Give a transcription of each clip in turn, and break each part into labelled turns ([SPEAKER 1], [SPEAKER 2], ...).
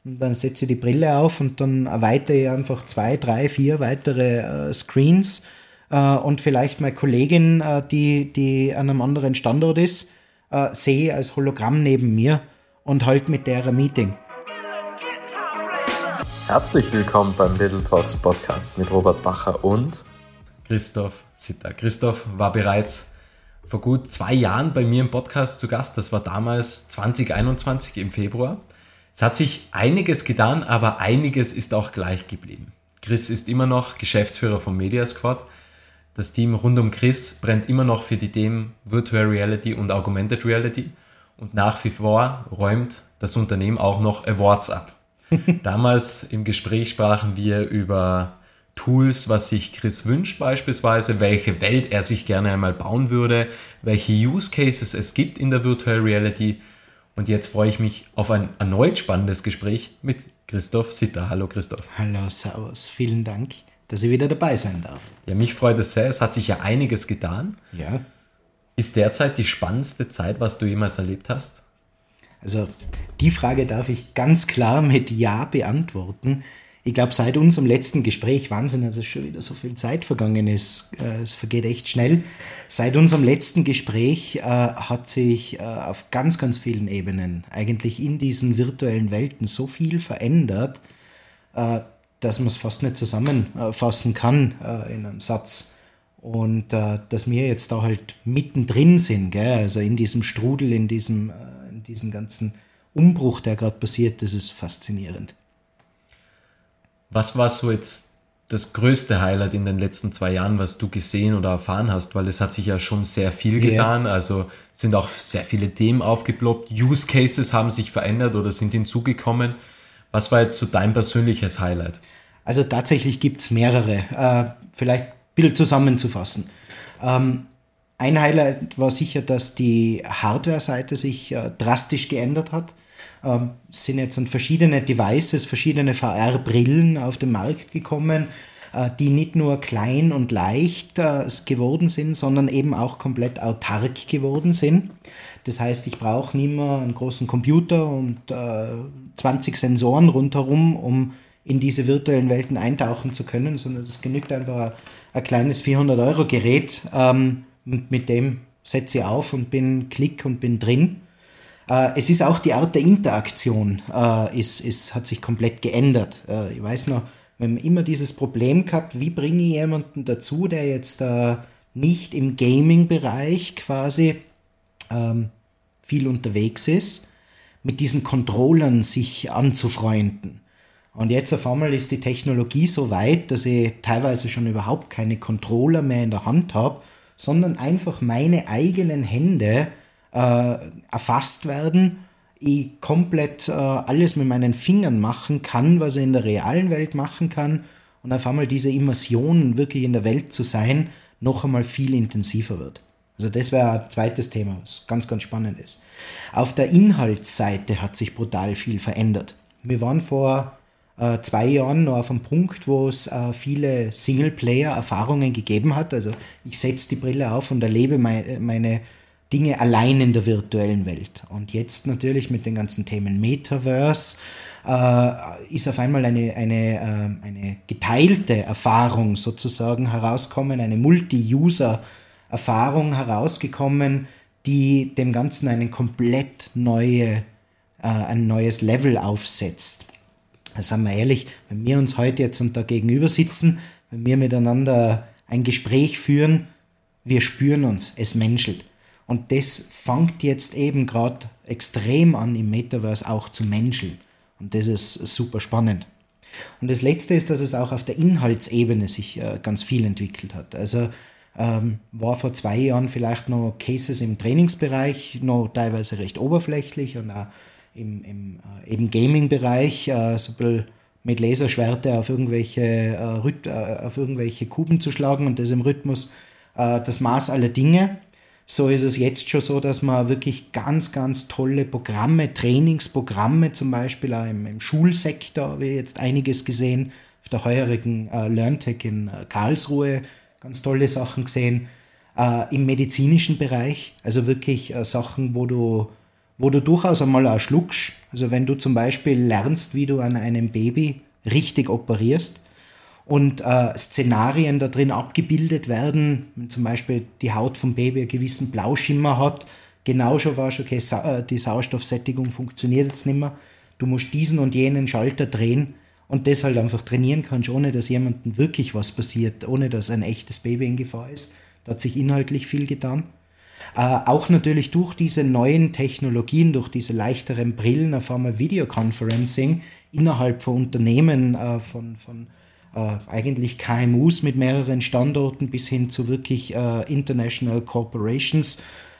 [SPEAKER 1] und dann setze ich die Brille auf und dann erweitere ich einfach 2, 3, 4 weitere Screens und vielleicht meine Kollegin, die an einem anderen Standort ist, sehe als Hologramm neben mir und halt mit der ein Meeting.
[SPEAKER 2] Herzlich willkommen beim Little Talks Podcast mit Robert Bacher und
[SPEAKER 3] Christoph Sitter. Christoph war bereits vor gut 2 Jahren bei mir im Podcast zu Gast. Das war damals 2021 im Februar. Es hat sich einiges getan, aber einiges ist auch gleich geblieben. Chris ist immer noch Geschäftsführer von Media Squad. Das Team rund um Chris brennt immer noch für die Themen Virtual Reality und Augmented Reality. Und nach wie vor räumt das Unternehmen auch noch Awards ab. Damals im Gespräch sprachen wir über Tools, was sich Chris wünscht beispielsweise, welche Welt er sich gerne einmal bauen würde, welche Use Cases es gibt in der Virtual Reality. Und jetzt freue ich mich auf ein erneut spannendes Gespräch mit Christoph Sitter. Hallo Christoph.
[SPEAKER 1] Hallo, servus. Vielen Dank, dass ich wieder dabei sein darf.
[SPEAKER 3] Ja, mich freut es sehr. Es hat sich ja einiges getan.
[SPEAKER 1] Ja.
[SPEAKER 3] Ist derzeit die spannendste Zeit, was du jemals erlebt hast?
[SPEAKER 1] Also die Frage darf ich ganz klar mit Ja beantworten. Ich glaube, seit unserem letzten Gespräch, Wahnsinn, dass es schon wieder so viel Zeit vergangen ist, es vergeht echt schnell. Seit unserem letzten Gespräch hat sich auf ganz, ganz vielen Ebenen eigentlich in diesen virtuellen Welten so viel verändert, dass man es fast nicht zusammenfassen kann in einem Satz. Und dass wir jetzt da halt mittendrin sind, gell? Also in diesem Strudel, in diesem ganzen Umbruch, der gerade passiert, das ist faszinierend.
[SPEAKER 3] Was war so jetzt das größte Highlight in den letzten 2 Jahren, was du gesehen oder erfahren hast? Weil es hat sich ja schon sehr viel getan, also sind auch sehr viele Themen aufgeploppt, Use Cases haben sich verändert oder sind hinzugekommen. Was war jetzt so dein persönliches Highlight?
[SPEAKER 1] Also tatsächlich gibt es mehrere, vielleicht ein bisschen zusammenzufassen. Ein Highlight war sicher, dass die Hardware-Seite sich drastisch geändert hat. Es sind jetzt verschiedene Devices, verschiedene VR-Brillen auf den Markt gekommen, die nicht nur klein und leicht geworden sind, sondern eben auch komplett autark geworden sind. Das heißt, ich brauche nicht mehr einen großen Computer und 20 Sensoren rundherum, um in diese virtuellen Welten eintauchen zu können, sondern es genügt einfach ein kleines 400-Euro-Gerät, mit dem setze ich auf und bin drin. Es ist auch die Art der Interaktion, hat sich komplett geändert. Ich weiß noch, wir haben immer dieses Problem gehabt, wie bringe ich jemanden dazu, der jetzt nicht im Gaming-Bereich quasi viel unterwegs ist, mit diesen Controllern sich anzufreunden. Und jetzt auf einmal ist die Technologie so weit, dass ich teilweise schon überhaupt keine Controller mehr in der Hand habe, sondern einfach meine eigenen Hände erfasst werden, ich komplett alles mit meinen Fingern machen kann, was ich in der realen Welt machen kann und auf einmal diese Immersion wirklich in der Welt zu sein, noch einmal viel intensiver wird. Also das wäre ein zweites Thema, was ganz, ganz spannend ist. Auf der Inhaltsseite hat sich brutal viel verändert. Wir waren vor 2 Jahren noch auf einem Punkt, wo es viele Singleplayer-Erfahrungen gegeben hat. Also ich setze die Brille auf und erlebe meine Dinge allein in der virtuellen Welt. Und jetzt natürlich mit den ganzen Themen Metaverse ist auf einmal eine geteilte Erfahrung sozusagen herausgekommen, eine Multi-User-Erfahrung herausgekommen, die dem Ganzen ein neues Level aufsetzt. Seien wir ehrlich, wenn wir uns heute jetzt da gegenüber sitzen, wenn wir miteinander ein Gespräch führen, wir spüren uns, es menschelt. Und das fängt jetzt eben gerade extrem an, im Metaverse auch zu menscheln. Und das ist super spannend. Und das Letzte ist, dass es auch auf der Inhaltsebene sich ganz viel entwickelt hat. Also war vor 2 Jahren vielleicht noch Cases im Trainingsbereich, noch teilweise recht oberflächlich und auch im Gaming-Bereich, so ein bisschen mit Laserschwerte auf irgendwelche Kuben zu schlagen und das im Rhythmus das Maß aller Dinge. So ist es jetzt schon so, dass man wirklich ganz, ganz tolle Programme, Trainingsprogramme zum Beispiel auch im Schulsektor, habe ich jetzt einiges gesehen, auf der heurigen LearnTech in Karlsruhe ganz tolle Sachen gesehen. Im medizinischen Bereich, also wirklich Sachen, wo du wo du durchaus einmal auch schluckst. Also wenn du zum Beispiel lernst, wie du an einem Baby richtig operierst und Szenarien da drin abgebildet werden, wenn zum Beispiel die Haut vom Baby einen gewissen Blauschimmer hat, genau schon weißt, okay, die Sauerstoffsättigung funktioniert jetzt nicht mehr, du musst diesen und jenen Schalter drehen und das halt einfach trainieren kannst, ohne dass jemandem wirklich was passiert, ohne dass ein echtes Baby in Gefahr ist. Da hat sich inhaltlich viel getan. Auch natürlich durch diese neuen Technologien, durch diese leichteren Brillen, auf einmal Videoconferencing innerhalb von Unternehmen, von eigentlich KMUs mit mehreren Standorten bis hin zu wirklich International Corporations,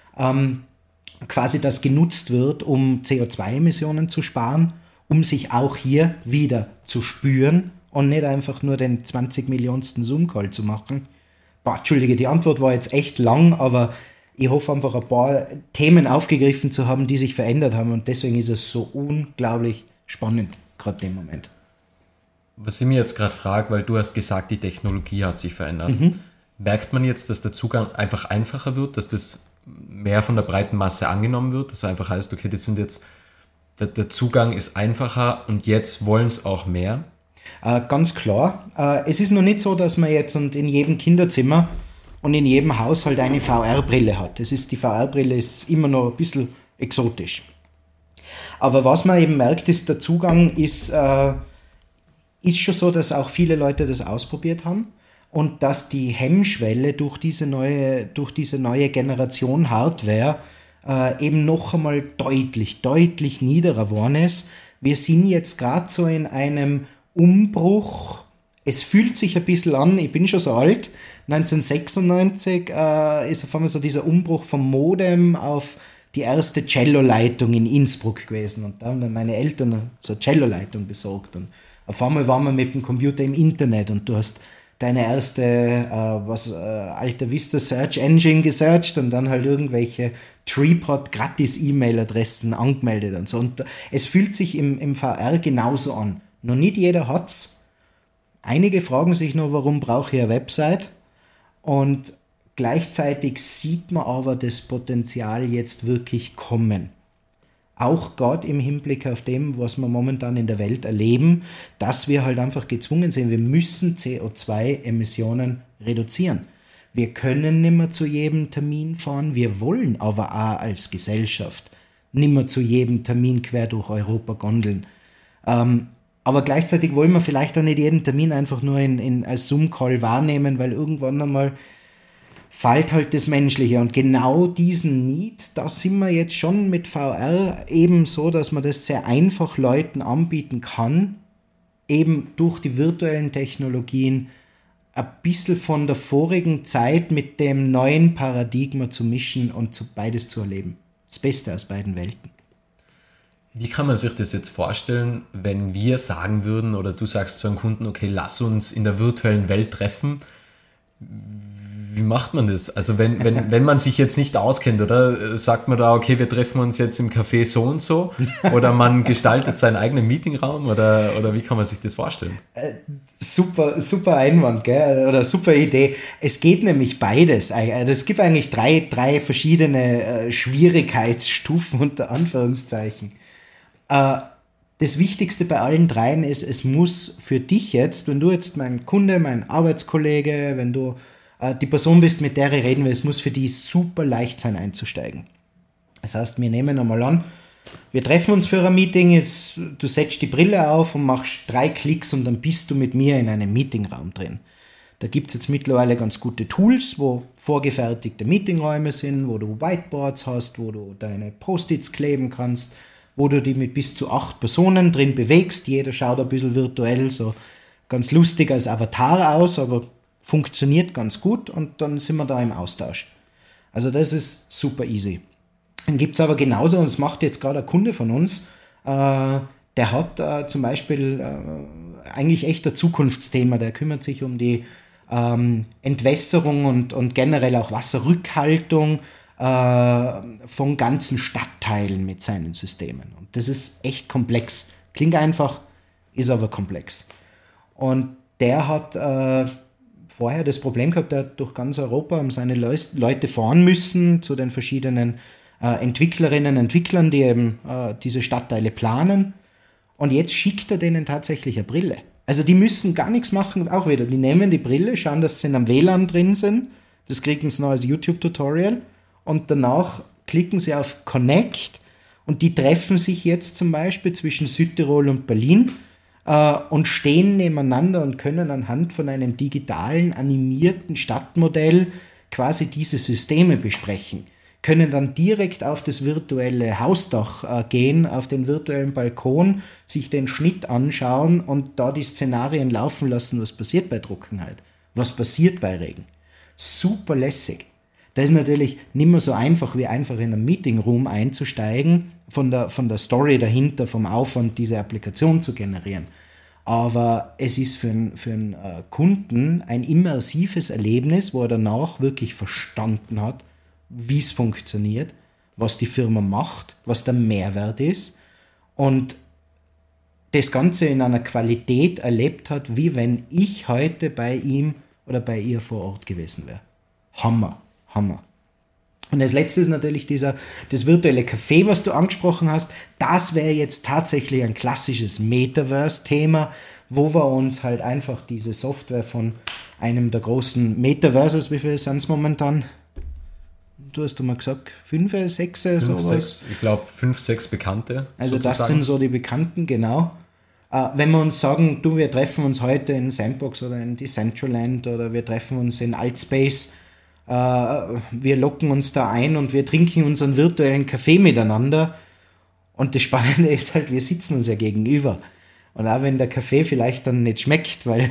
[SPEAKER 1] quasi das genutzt wird, um CO2-Emissionen zu sparen, um sich auch hier wieder zu spüren und nicht einfach nur den 20 Millionensten Zoom-Call zu machen. Entschuldige, die Antwort war jetzt echt lang, aber ich hoffe einfach ein paar Themen aufgegriffen zu haben, die sich verändert haben und deswegen ist es so unglaublich spannend, gerade im Moment.
[SPEAKER 3] Was ich mir jetzt gerade frage, weil du hast gesagt, die Technologie hat sich verändert. Merkt man jetzt, dass der Zugang einfach einfacher wird, dass das mehr von der breiten Masse angenommen wird, dass einfach heißt, okay, das sind jetzt, der Zugang ist einfacher und jetzt wollen es auch mehr?
[SPEAKER 1] Ganz klar. Es ist noch nicht so, dass man jetzt und in jedem Kinderzimmer und in jedem Haushalt eine VR-Brille hat. Die VR-Brille ist immer noch ein bisschen exotisch. Aber was man eben merkt, ist, der Zugang ist schon so, dass auch viele Leute das ausprobiert haben und dass die Hemmschwelle durch diese neue Generation Hardware eben noch einmal deutlich niederer geworden ist. Wir sind jetzt gerade so in einem Umbruch. Es fühlt sich ein bisschen an, ich bin schon so alt, 1996 ist auf einmal so dieser Umbruch vom Modem auf die erste Cello-Leitung in Innsbruck gewesen und da haben dann meine Eltern so eine Cello-Leitung besorgt und auf einmal waren wir mit dem Computer im Internet und du hast deine erste Alta Vista Search Engine gesearcht und dann halt irgendwelche Treepod gratis E-Mail-Adressen angemeldet und so. Und es fühlt sich im VR genauso an. Noch nicht jeder hat's. Einige fragen sich noch, warum brauche ich eine Website? Und gleichzeitig sieht man aber das Potenzial jetzt wirklich kommen. Auch gerade im Hinblick auf dem, was wir momentan in der Welt erleben, dass wir halt einfach gezwungen sind, wir müssen CO2-Emissionen reduzieren. Wir können nicht mehr zu jedem Termin fahren, wir wollen aber auch als Gesellschaft nicht mehr zu jedem Termin quer durch Europa gondeln. Aber gleichzeitig wollen wir vielleicht auch nicht jeden Termin einfach nur als Zoom-Call wahrnehmen, weil irgendwann einmal fällt halt das Menschliche. Und genau diesen Need, da sind wir jetzt schon mit VR eben so, dass man das sehr einfach Leuten anbieten kann, eben durch die virtuellen Technologien ein bisschen von der vorigen Zeit mit dem neuen Paradigma zu mischen und beides zu erleben. Das Beste aus beiden Welten.
[SPEAKER 3] Wie kann man sich das jetzt vorstellen, wenn wir sagen würden oder du sagst zu einem Kunden, okay, lass uns in der virtuellen Welt treffen? Wie macht man das? Also wenn man sich jetzt nicht auskennt, oder sagt man da, okay, wir treffen uns jetzt im Café so und so, oder man gestaltet seinen eigenen Meetingraum, oder wie kann man sich das vorstellen?
[SPEAKER 1] Super Einwand, gell? Oder super Idee. Es geht nämlich beides. Es gibt eigentlich drei verschiedene Schwierigkeitsstufen unter Anführungszeichen. Das Wichtigste bei allen dreien ist, es muss für dich jetzt, wenn du jetzt mein Kunde, mein Arbeitskollege, wenn du die Person bist, mit der ich reden will, es muss für die super leicht sein einzusteigen. Das heißt, wir nehmen einmal an, wir treffen uns für ein Meeting, du setzt die Brille auf und machst 3 Klicks und dann bist du mit mir in einem Meetingraum drin. Da gibt es jetzt mittlerweile ganz gute Tools, wo vorgefertigte Meetingräume sind, wo du Whiteboards hast, wo du deine Post-its kleben kannst, wo du die mit bis zu 8 Personen drin bewegst. Jeder schaut ein bisschen virtuell so ganz lustig als Avatar aus, aber funktioniert ganz gut und dann sind wir da im Austausch. Also das ist super easy. Dann gibt es aber genauso, und das macht jetzt gerade ein Kunde von uns, der hat zum Beispiel eigentlich echt ein Zukunftsthema, der kümmert sich um die Entwässerung und generell auch Wasserrückhaltung von ganzen Stadtteilen mit seinen Systemen. Und das ist echt komplex. Klingt einfach, ist aber komplex. Und der hat vorher das Problem gehabt, der hat durch ganz Europa seine Leute fahren müssen zu den verschiedenen Entwicklerinnen und Entwicklern, die eben diese Stadtteile planen. Und jetzt schickt er denen tatsächlich eine Brille. Also die müssen gar nichts machen, auch wieder. Die nehmen die Brille, schauen, dass sie in einem WLAN drin sind. Das kriegen sie noch als YouTube-Tutorial. Und danach klicken sie auf Connect. Und die treffen sich jetzt zum Beispiel zwischen Südtirol und Berlin und stehen nebeneinander und können anhand von einem digitalen, animierten Stadtmodell quasi diese Systeme besprechen. Können dann direkt auf das virtuelle Hausdach gehen, auf den virtuellen Balkon, sich den Schnitt anschauen und da die Szenarien laufen lassen, was passiert bei Trockenheit, was passiert bei Regen. Super lässig. Das ist natürlich nicht mehr so einfach, wie einfach in einen Meeting-Room einzusteigen, von der Story dahinter, vom Aufwand, diese Applikation zu generieren. Aber es ist für einen Kunden ein immersives Erlebnis, wo er danach wirklich verstanden hat, wie es funktioniert, was die Firma macht, was der Mehrwert ist und das Ganze in einer Qualität erlebt hat, wie wenn ich heute bei ihm oder bei ihr vor Ort gewesen wäre. Hammer. Und als letztes natürlich das virtuelle Café, was du angesprochen hast. Das wäre jetzt tatsächlich ein klassisches Metaverse-Thema, wo wir uns halt einfach diese Software von einem der großen Metaverses, wie viele sind es momentan? Du hast mal gesagt, 5, 6, sowas?
[SPEAKER 3] Ich glaube 5, 6 Bekannte.
[SPEAKER 1] Also
[SPEAKER 3] sozusagen.
[SPEAKER 1] Das sind so die Bekannten, genau. Wenn wir uns sagen, wir treffen uns heute in Sandbox oder in Decentraland oder wir treffen uns in Altspace, wir locken uns da ein und wir trinken unseren virtuellen Kaffee miteinander. Und das Spannende ist halt, wir sitzen uns ja gegenüber. Und auch wenn der Kaffee vielleicht dann nicht schmeckt, weil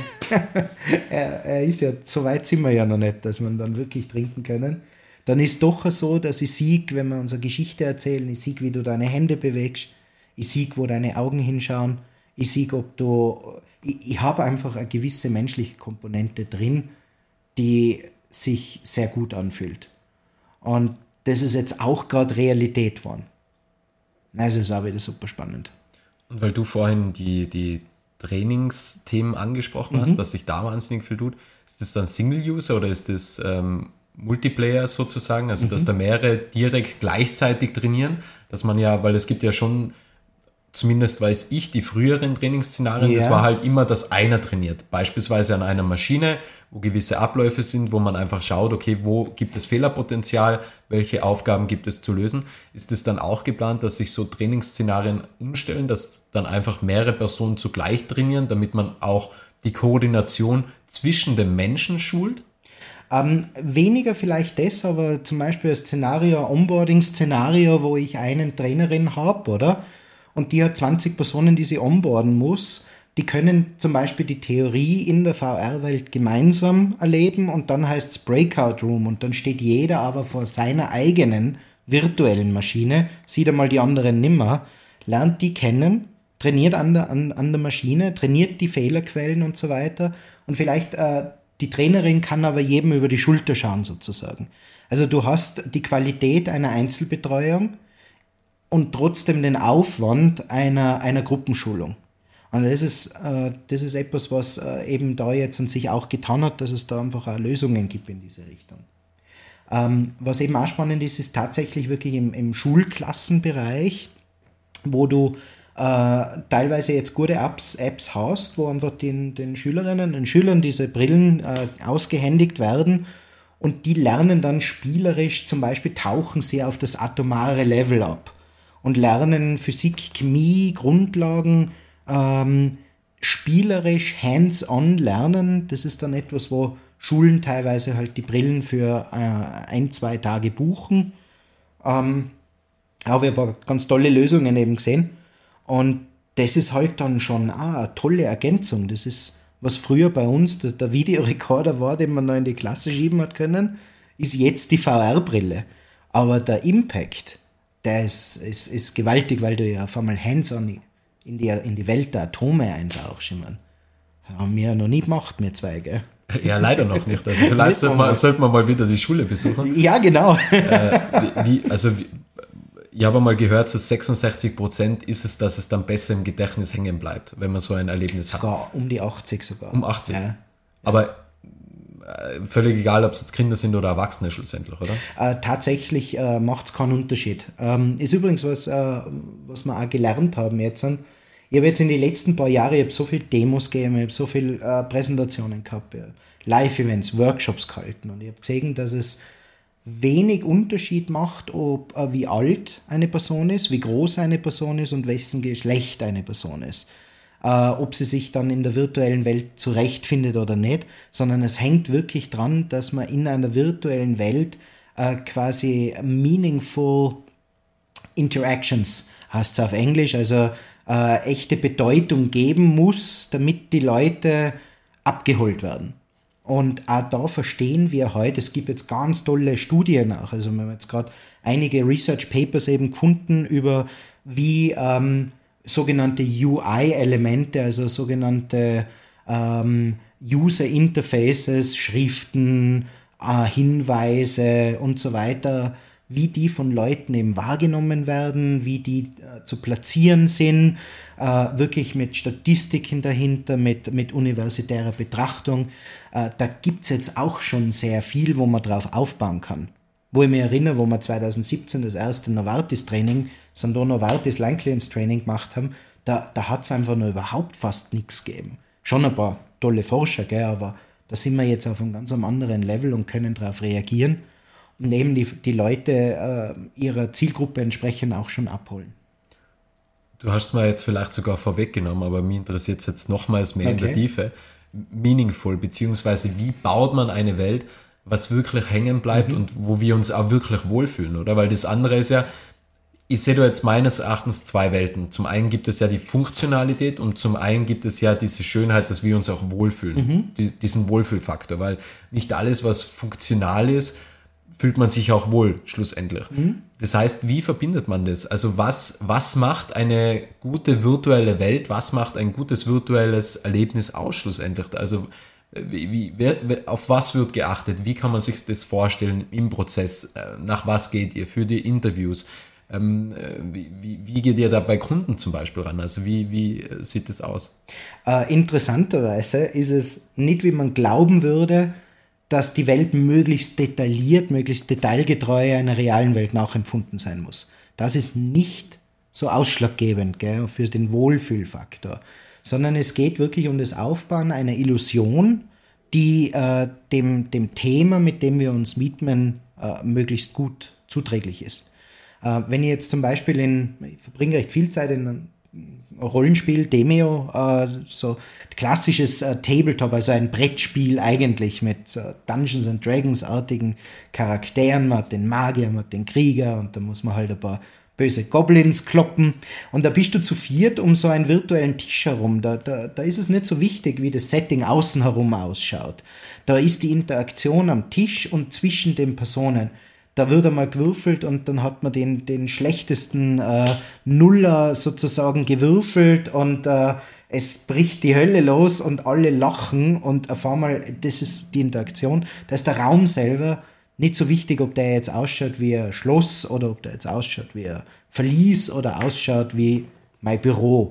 [SPEAKER 1] er ist ja, so weit sind wir ja noch nicht, dass wir dann wirklich trinken können, dann ist doch so, dass ich sehe, wenn wir unsere Geschichte erzählen, ich sehe, wie du deine Hände bewegst, ich sehe, wo deine Augen hinschauen, ich sehe, ich habe einfach eine gewisse menschliche Komponente drin, die sich sehr gut anfühlt. Und das ist jetzt auch gerade Realität geworden. Also ist auch wieder super spannend.
[SPEAKER 3] Und weil du vorhin die Trainingsthemen angesprochen hast, dass sich da wahnsinnig viel tut, ist das dann Single-User oder ist das Multiplayer sozusagen, also dass da mehrere direkt gleichzeitig trainieren, dass man ja, weil es gibt ja schon, zumindest weiß ich, die früheren Trainingsszenarien, das war halt immer, dass einer trainiert, beispielsweise an einer Maschine, wo gewisse Abläufe sind, wo man einfach schaut, okay, wo gibt es Fehlerpotenzial, welche Aufgaben gibt es zu lösen. Ist es dann auch geplant, dass sich so Trainingsszenarien umstellen, dass dann einfach mehrere Personen zugleich trainieren, damit man auch die Koordination zwischen den Menschen schult?
[SPEAKER 1] Weniger vielleicht das, aber zum Beispiel ein Szenario, ein Onboarding-Szenario, wo ich einen Trainerin habe, oder? Und die hat 20 Personen, die sie onboarden muss. Die können zum Beispiel die Theorie in der VR-Welt gemeinsam erleben und dann heißt es Breakout Room und dann steht jeder aber vor seiner eigenen virtuellen Maschine, sieht einmal die anderen nimmer, lernt die kennen, trainiert an der Maschine, trainiert die Fehlerquellen und so weiter und vielleicht die Trainerin kann aber jedem über die Schulter schauen sozusagen. Also du hast die Qualität einer Einzelbetreuung und trotzdem den Aufwand einer Gruppenschulung. Und das ist etwas, was eben da jetzt an sich auch getan hat, dass es da einfach auch Lösungen gibt in diese Richtung. Was eben auch spannend ist, ist tatsächlich wirklich im Schulklassenbereich, wo du teilweise jetzt gute Apps hast, wo einfach den Schülerinnen und Schülern diese Brillen ausgehändigt werden und die lernen dann spielerisch, zum Beispiel tauchen sie auf das atomare Level ab und lernen Physik, Chemie, Grundlagen, spielerisch hands-on lernen. Das ist dann etwas, wo Schulen teilweise halt die Brillen für 1-2 Tage buchen. Aber ich habe aber ganz tolle Lösungen eben gesehen. Und das ist halt dann schon eine tolle Ergänzung. Das ist, was früher bei uns der Videorekorder war, den man noch in die Klasse schieben hat können, ist jetzt die VR-Brille. Aber der Impact, der ist gewaltig, weil du ja auf einmal hands-on in die Welt der Atome eintauchst. Ich meine, haben wir ja noch nie gemacht, wir zwei, gell?
[SPEAKER 3] Ja, leider noch nicht. Also vielleicht sollte man mal wieder die Schule besuchen.
[SPEAKER 1] Ja, genau.
[SPEAKER 3] Ich habe mal gehört, so 66% ist es, dass es dann besser im Gedächtnis hängen bleibt, wenn man so ein Erlebnis hat.
[SPEAKER 1] Sogar um die 80 sogar.
[SPEAKER 3] Um 80.
[SPEAKER 1] Ja.
[SPEAKER 3] Aber völlig egal, ob es jetzt Kinder sind oder Erwachsene schlussendlich, oder?
[SPEAKER 1] Tatsächlich macht es keinen Unterschied. Ist übrigens was wir auch gelernt haben jetzt. Ich habe jetzt in den letzten paar Jahren, ich habe so viele Demos gegeben, ich habe so viele Präsentationen gehabt, Live-Events, Workshops gehalten und ich habe gesehen, dass es wenig Unterschied macht, wie alt eine Person ist, wie groß eine Person ist und wessen Geschlecht eine Person ist. Ob sie sich dann in der virtuellen Welt zurechtfindet oder nicht, sondern es hängt wirklich dran, dass man in einer virtuellen Welt quasi meaningful interactions, heißt es auf Englisch, also echte Bedeutung geben muss, damit die Leute abgeholt werden. Und auch da verstehen wir heute, es gibt jetzt ganz tolle Studien auch, also wir haben jetzt gerade einige Research Papers eben gefunden über wie sogenannte UI-Elemente, also sogenannte User Interfaces, Schriften, Hinweise und so weiter, wie die von Leuten eben wahrgenommen werden, wie die zu platzieren sind, wirklich mit Statistiken dahinter, mit universitärer Betrachtung. Da gibt es jetzt auch schon sehr viel, wo man drauf aufbauen kann. Wo ich mich erinnere, wo wir 2017 das erste Novartis-Training, Sandoz Novartis Lung-Clearance-Training gemacht haben, da hat es einfach nur überhaupt fast nichts gegeben. Schon ein paar tolle Forscher, gell, aber da sind wir jetzt auf einem ganz anderen Level und können darauf reagieren und eben die Leute ihrer Zielgruppe entsprechend auch schon abholen.
[SPEAKER 3] Du hast es mir jetzt vielleicht sogar vorweggenommen, aber mich interessiert es jetzt nochmals mehr in der Tiefe. Meaningful, beziehungsweise wie baut man eine Welt, was wirklich hängen bleibt und wo wir uns auch wirklich wohlfühlen, oder? Weil das andere ist ja, ich sehe da jetzt meines Erachtens zwei Welten. Zum einen gibt es ja die Funktionalität und zum einen gibt es ja diese Schönheit, dass wir uns auch wohlfühlen. Diesen Wohlfühlfaktor, weil nicht alles, was funktional ist, fühlt man sich auch wohl, schlussendlich. Das heißt, wie verbindet man das? Also was macht eine gute virtuelle Welt, was macht ein gutes virtuelles Erlebnis aus, schlussendlich? Also auf was wird geachtet? Wie kann man sich das vorstellen im Prozess? Nach was geht ihr für die Interviews? Wie geht ihr da bei Kunden zum Beispiel ran? Also wie sieht das aus?
[SPEAKER 1] Interessanterweise ist es nicht, wie man glauben würde, dass die Welt möglichst detailliert, möglichst detailgetreu einer realen Welt nachempfunden sein muss. Das ist nicht so ausschlaggebend, gell, für den Wohlfühlfaktor, sondern es geht wirklich um das Aufbauen einer Illusion, die dem Thema, mit dem wir uns widmen, möglichst gut zuträglich ist. Wenn ich jetzt zum Beispiel ich verbringe recht viel Zeit in einem Rollenspiel, Demeo, so klassisches Tabletop, also ein Brettspiel eigentlich mit Dungeons and Dragons-artigen Charakteren. Man hat den Magier, man hat den Krieger und da muss man halt ein paar böse Goblins kloppen. Und da bist du zu viert um so einen virtuellen Tisch herum. Da ist es nicht so wichtig, wie das Setting außen herum ausschaut. Da ist die Interaktion am Tisch und zwischen den Personen. Da wird einmal gewürfelt und dann hat man den schlechtesten Nuller sozusagen gewürfelt und es bricht die Hölle los und alle lachen und auf einmal, das ist die Interaktion, da ist der Raum selber nicht so wichtig, ob der jetzt ausschaut wie ein Schloss oder ob der jetzt ausschaut wie ein Verlies oder ausschaut wie mein Büro.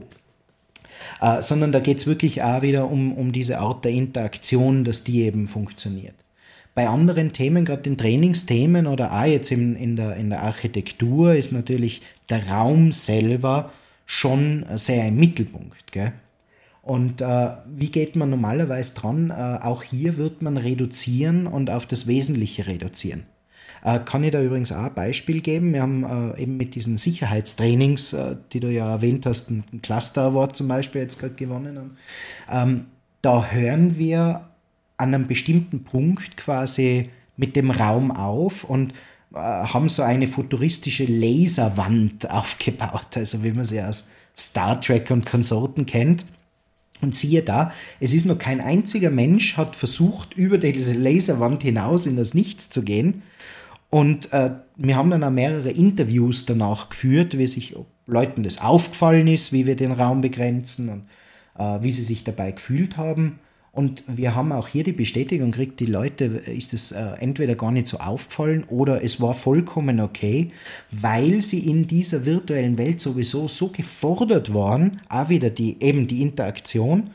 [SPEAKER 1] Sondern da geht es wirklich auch wieder um diese Art der Interaktion, dass die eben funktioniert. Bei anderen Themen, gerade den Trainingsthemen oder auch jetzt in der Architektur, ist natürlich der Raum selber schon sehr im Mittelpunkt. Gell? Und wie geht man normalerweise dran? Auch hier wird man reduzieren und auf das Wesentliche reduzieren. Kann ich da übrigens auch ein Beispiel geben? Wir haben eben mit diesen Sicherheitstrainings, die du ja erwähnt hast, einen Cluster Award zum Beispiel jetzt gerade gewonnen haben. Da hören wir an einem bestimmten Punkt quasi mit dem Raum auf und haben so eine futuristische Laserwand aufgebaut, also wie man sie aus Star Trek und Konsorten kennt. Und siehe da, es ist noch kein einziger Mensch hat versucht, über diese Laserwand hinaus in das Nichts zu gehen. Und wir haben dann auch mehrere Interviews danach geführt, wie sich Leuten das aufgefallen ist, wie wir den Raum begrenzen und wie sie sich dabei gefühlt haben. Und wir haben auch hier die Bestätigung gekriegt, die Leute ist es entweder gar nicht so aufgefallen oder es war vollkommen okay, weil sie in dieser virtuellen Welt sowieso so gefordert waren, auch wieder die Interaktion,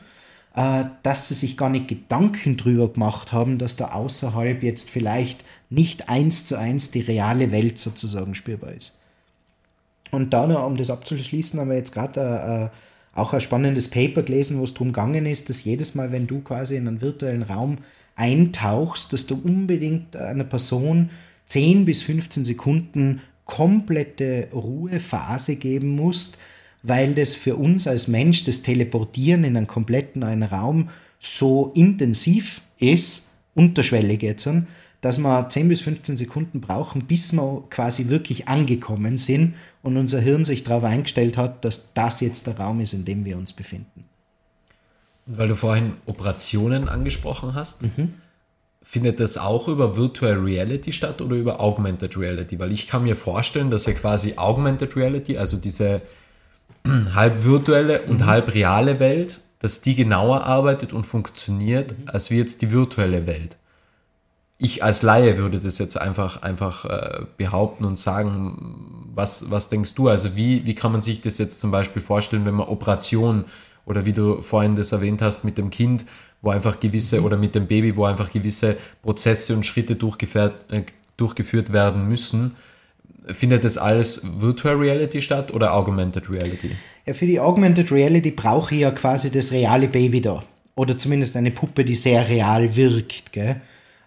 [SPEAKER 1] dass sie sich gar nicht Gedanken drüber gemacht haben, dass da außerhalb jetzt vielleicht nicht 1:1 die reale Welt sozusagen spürbar ist. Und da noch, um das abzuschließen, haben wir jetzt gerade auch ein spannendes Paper gelesen, wo es darum gegangen ist, dass jedes Mal, wenn du quasi in einen virtuellen Raum eintauchst, dass du unbedingt einer Person 10 bis 15 Sekunden komplette Ruhephase geben musst, weil das für uns als Mensch, das Teleportieren in einen kompletten neuen Raum, so intensiv ist, unterschwellig jetzt, dass wir 10 bis 15 Sekunden brauchen, bis wir quasi wirklich angekommen sind und unser Hirn sich darauf eingestellt hat, dass das jetzt der Raum ist, in dem wir uns befinden.
[SPEAKER 3] Weil du vorhin Operationen angesprochen hast, findet das auch über Virtual Reality statt oder über Augmented Reality? Weil ich kann mir vorstellen, dass ja quasi Augmented Reality, also diese halb virtuelle und halb reale Welt, dass die genauer arbeitet und funktioniert, als wie jetzt die virtuelle Welt. Ich als Laie würde das jetzt einfach behaupten und sagen, was denkst du? Also wie kann man sich das jetzt zum Beispiel vorstellen, wenn man Operationen oder wie du vorhin das erwähnt hast mit dem Kind, wo einfach gewisse, oder mit dem Baby, wo einfach gewisse Prozesse und Schritte durchgeführt werden müssen. Findet das alles Virtual Reality statt oder Augmented Reality?
[SPEAKER 1] Ja, für die Augmented Reality brauche ich ja quasi das reale Baby da. Oder zumindest eine Puppe, die sehr real wirkt. Gell?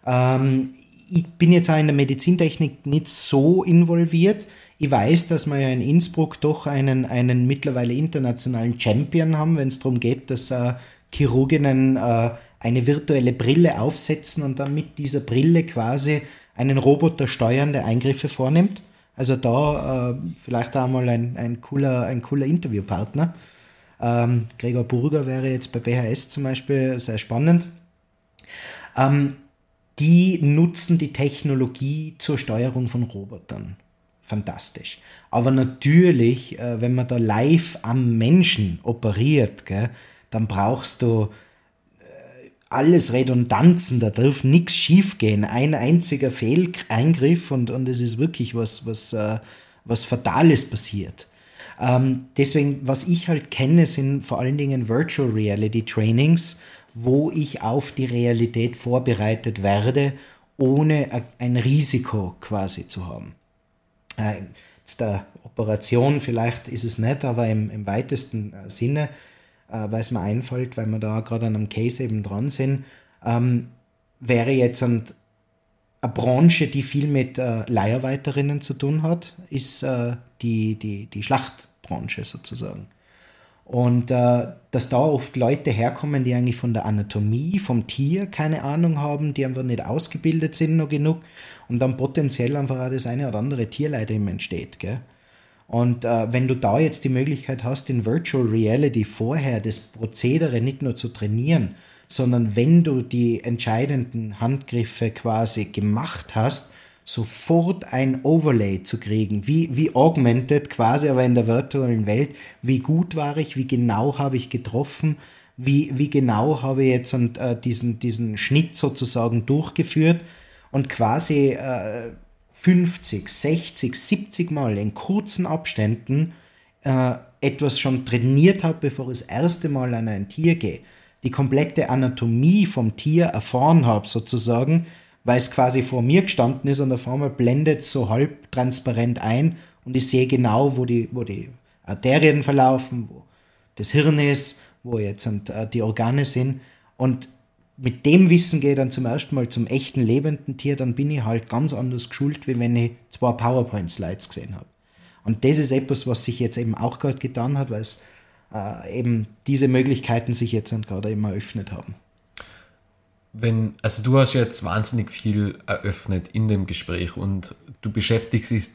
[SPEAKER 1] Ich bin jetzt auch in der Medizintechnik nicht so involviert. Ich weiß, dass wir ja in Innsbruck doch einen mittlerweile internationalen Champion haben, wenn es darum geht, dass Chirurginnen eine virtuelle Brille aufsetzen und dann mit dieser Brille quasi einen Roboter steuern, der Eingriffe vornimmt. Also da vielleicht auch mal ein cooler Interviewpartner. Gregor Burger wäre jetzt bei BHS zum Beispiel sehr spannend. Die nutzen die Technologie zur Steuerung von Robotern. Fantastisch. Aber natürlich, wenn man da live am Menschen operiert, gell, dann brauchst du alles Redundanzen, da darf nichts schief gehen. Ein einziger Fehleingriff und es ist wirklich was Fatales passiert. Deswegen, was ich halt kenne, sind vor allen Dingen Virtual Reality Trainings, wo ich auf die Realität vorbereitet werde, ohne ein Risiko quasi zu haben. Jetzt der Operation vielleicht ist es nicht, aber im weitesten Sinne, weil es mir einfällt, weil wir da gerade an einem Case eben dran sind, wäre jetzt eine Branche, die viel mit Leiharbeiterinnen zu tun hat, ist die Schlachtbranche sozusagen. Und dass da oft Leute herkommen, die eigentlich von der Anatomie, vom Tier keine Ahnung haben, die einfach nicht ausgebildet sind noch genug und dann potenziell einfach auch das eine oder andere Tierleid eben entsteht. Gell? Und wenn du da jetzt die Möglichkeit hast, in Virtual Reality vorher das Prozedere nicht nur zu trainieren, sondern wenn du die entscheidenden Handgriffe quasi gemacht hast, sofort ein Overlay zu kriegen, wie augmented quasi, aber in der virtuellen Welt, wie gut war ich, wie genau habe ich getroffen, wie genau habe ich jetzt diesen Schnitt sozusagen durchgeführt und quasi 50, 60, 70 Mal in kurzen Abständen etwas schon trainiert habe, bevor ich das erste Mal an ein Tier gehe, die komplette Anatomie vom Tier erfahren habe sozusagen, weil es quasi vor mir gestanden ist und auf einmal blendet es so halb transparent ein und ich sehe genau, wo die Arterien verlaufen, wo das Hirn ist, wo jetzt die Organe sind und mit dem Wissen gehe ich dann zum ersten Mal zum echten lebenden Tier, dann bin ich halt ganz anders geschult, wie wenn ich 2 PowerPoint-Slides gesehen habe. Und das ist etwas, was sich jetzt eben auch gerade getan hat, weil es eben diese Möglichkeiten sich jetzt gerade immer eröffnet haben.
[SPEAKER 3] Also du hast jetzt wahnsinnig viel eröffnet in dem Gespräch und du beschäftigst dich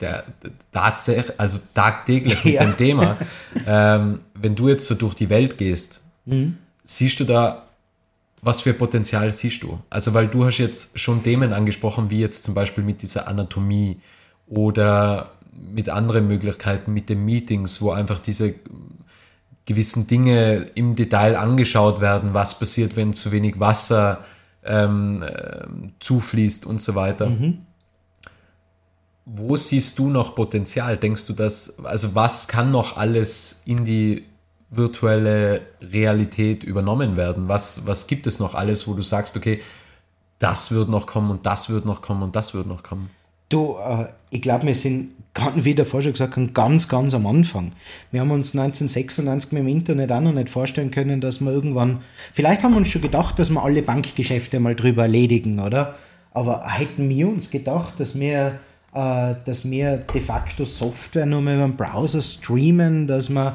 [SPEAKER 3] tagtäglich mit dem Thema. Wenn du jetzt so durch die Welt gehst, siehst du da, was für Potenzial siehst du? Also weil du hast jetzt schon Themen angesprochen, wie jetzt zum Beispiel mit dieser Anatomie oder mit anderen Möglichkeiten, mit den Meetings, wo einfach diese gewissen Dinge im Detail angeschaut werden, was passiert, wenn zu wenig Wasser zufließt und so weiter. Wo siehst du noch Potenzial? Denkst du, also was kann noch alles in die virtuelle Realität übernommen werden? Was gibt es noch alles, wo du sagst, okay, das wird noch kommen und das wird noch kommen und das wird noch kommen?
[SPEAKER 1] Du, ich glaube, wir sind, wie der vorher schon gesagt hat, ganz, ganz am Anfang. Wir haben uns 1996 mit dem Internet auch noch nicht vorstellen können, dass wir irgendwann, vielleicht haben wir uns schon gedacht, dass wir alle Bankgeschäfte mal drüber erledigen, oder? Aber hätten wir uns gedacht, dass wir de facto Software nur mehr über den Browser streamen, dass wir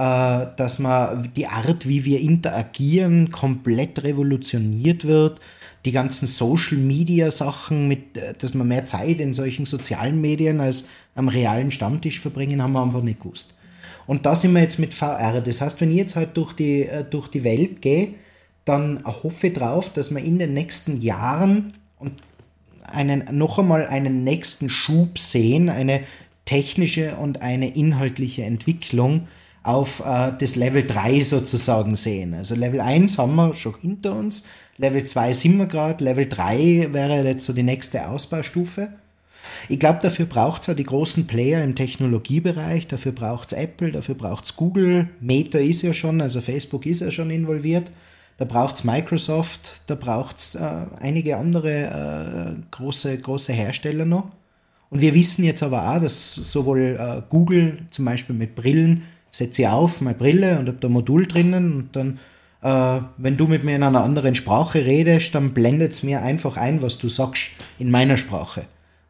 [SPEAKER 1] die Art, wie wir interagieren, komplett revolutioniert wird, die ganzen Social-Media-Sachen, dass wir mehr Zeit in solchen sozialen Medien als am realen Stammtisch verbringen, haben wir einfach nicht gewusst. Und da sind wir jetzt mit VR. Das heißt, wenn ich jetzt halt durch die Welt gehe, dann hoffe ich drauf, dass wir in den nächsten Jahren noch einmal einen nächsten Schub sehen, eine technische und eine inhaltliche Entwicklung auf das Level 3 sozusagen sehen. Also Level 1 haben wir schon hinter uns, Level 2 sind wir gerade, Level 3 wäre jetzt so die nächste Ausbaustufe. Ich glaube, dafür braucht es auch die großen Player im Technologiebereich, dafür braucht es Apple, dafür braucht es Google, Meta ist ja schon, also Facebook ist ja schon involviert, da braucht es Microsoft, da braucht es einige andere große Hersteller noch. Und wir wissen jetzt aber auch, dass sowohl Google zum Beispiel mit Brillen, setze ich auf, meine Brille und habe da ein Modul drinnen und dann, wenn du mit mir in einer anderen Sprache redest, dann blendet es mir einfach ein, was du sagst in meiner Sprache.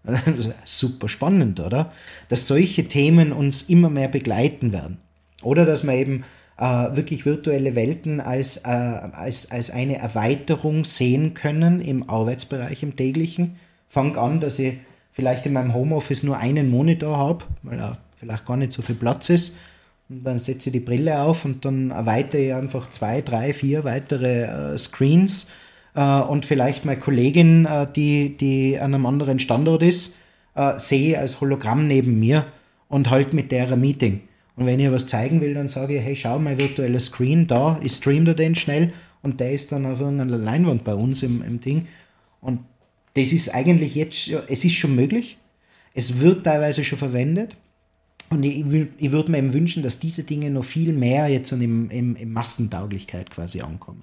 [SPEAKER 1] Super spannend, oder? Dass solche Themen uns immer mehr begleiten werden. Oder dass wir eben wirklich virtuelle Welten als eine Erweiterung sehen können im Arbeitsbereich, im täglichen. Fang an, dass ich vielleicht in meinem Homeoffice nur einen Monitor habe, weil da vielleicht gar nicht so viel Platz ist. Und dann setze ich die Brille auf und dann erweitere ich einfach 2, 3, 4 weitere Screens und vielleicht meine Kollegin, die an einem anderen Standort ist, sehe als Hologramm neben mir und halt mit der ein Meeting. Und wenn ich was zeigen will, dann sage ich, hey, schau, mein virtueller Screen da, ich stream da den schnell und der ist dann auf irgendeiner Leinwand bei uns im Ding. Und das ist eigentlich jetzt, es ist schon möglich, es wird teilweise schon verwendet. Und ich würde mir eben wünschen, dass diese Dinge noch viel mehr jetzt in Massentauglichkeit quasi ankommen.